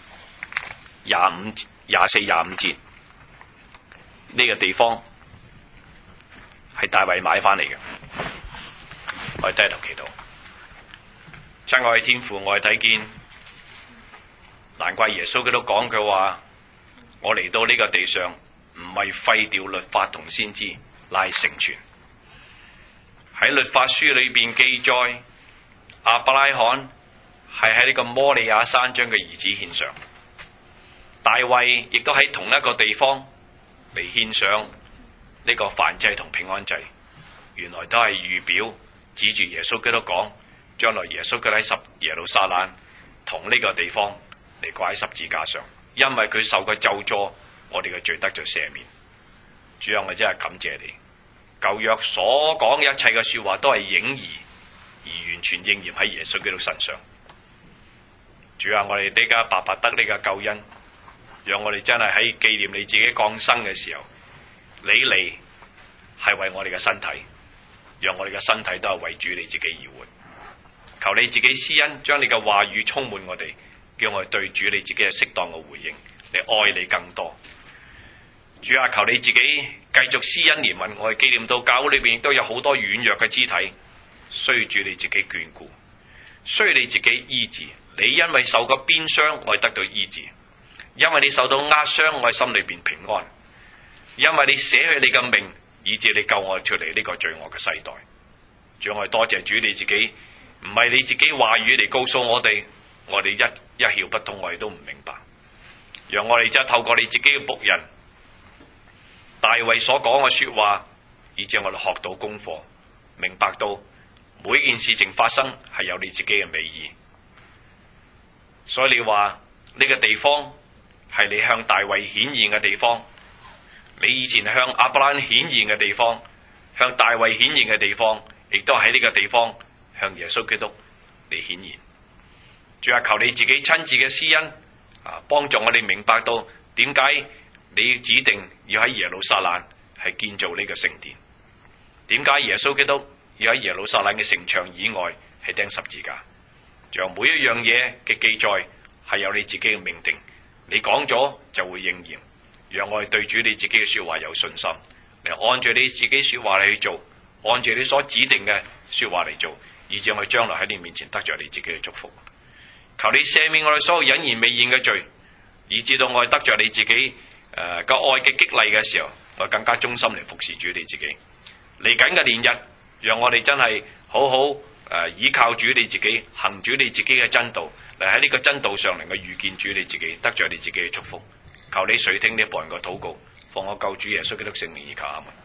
S4: 24、25節，呢個地方係大衛買翻嚟嘅。我哋低頭祈禱。親愛嘅天父，我哋睇見，難怪耶穌基督講佢話：我嚟到呢個地上，唔係廢掉律法同先知，乃成全。喺律法書裏邊記載，亞伯拉罕係喺呢個摩利亞山將嘅兒子獻上，大衛亦都喺同一個地方嚟獻上呢個燔祭同平安祭。原來都係預表指住耶穌基督講，將來耶穌基督喺耶路撒冷同呢個地方嚟掛喺十字架上，因為佢受嘅咒詛，我哋嘅罪得就赦免。主啊，我真係感謝你，舊約所講一切嘅說話都係影兒而完全應驗喺耶穌基督身上。主啊，我哋呢家白白得呢個救恩，讓我哋真係喺紀念你自己降生嘅時候，你嚟係為我哋嘅身體，讓我哋嘅身體都係為主你自己而活。求你自己施恩，將你嘅話語充滿我哋，叫我哋對主你自己嘅適當嘅回應，嚟愛你更多。主啊，求你自己繼續施恩憐憫我哋，紀念到教會裏邊亦都有好多軟弱嘅肢體，需要主你自己眷顧，需要你自己醫治。你因為受過鞭傷，我哋得到醫治；因為你受到壓傷，我哋心裏邊平安；因為你捨去你嘅命，以致你救我哋脫離呢個罪惡嘅世代。主，我哋多謝主你自己，唔係你自己話語嚟告訴我哋，我哋一竅不通，我哋都唔明白。讓我哋真係透過你自己嘅僕人大衛所講嘅說話，以致我哋學到功課，明白到每件事情發生係有你自己嘅美意。所以你話呢個地方係你向大衛顯現嘅地方，你以前向亞伯拉罕顯現嘅地方，向大衛顯現嘅地方，亦都喺呢個地方向耶穌基督嚟顯現。主啊，求你自己親自嘅施恩幫助我哋明白到點解你要指定要喺耶路撒冷係建造呢個聖殿，點解耶穌基督要喺耶路撒冷嘅城牆以外係釘十字架。讓每一樣嘢嘅記載係有你自己嘅命定，你講咗就會應驗。讓我哋對主你自己嘅說話有信心，嚟按照你自己說話嚟去做，按照你所指定嘅說話嚟做，以致我哋將來喺你面前得着你自己嘅祝福。求你赦免我哋所有隱而未現嘅罪，以致到我哋得着你自己個愛嘅激勵嘅時候，我更加忠心嚟服侍主你自己。嚟緊嘅年日，讓我哋真係好好依靠主你自己，行主你自己嘅真道，嚟喺呢個真道上能夠遇見主你自己，得着你自己嘅祝福。求你垂聽呢一部人嘅禱告，奉我救主耶穌基督聖名而求，阿們。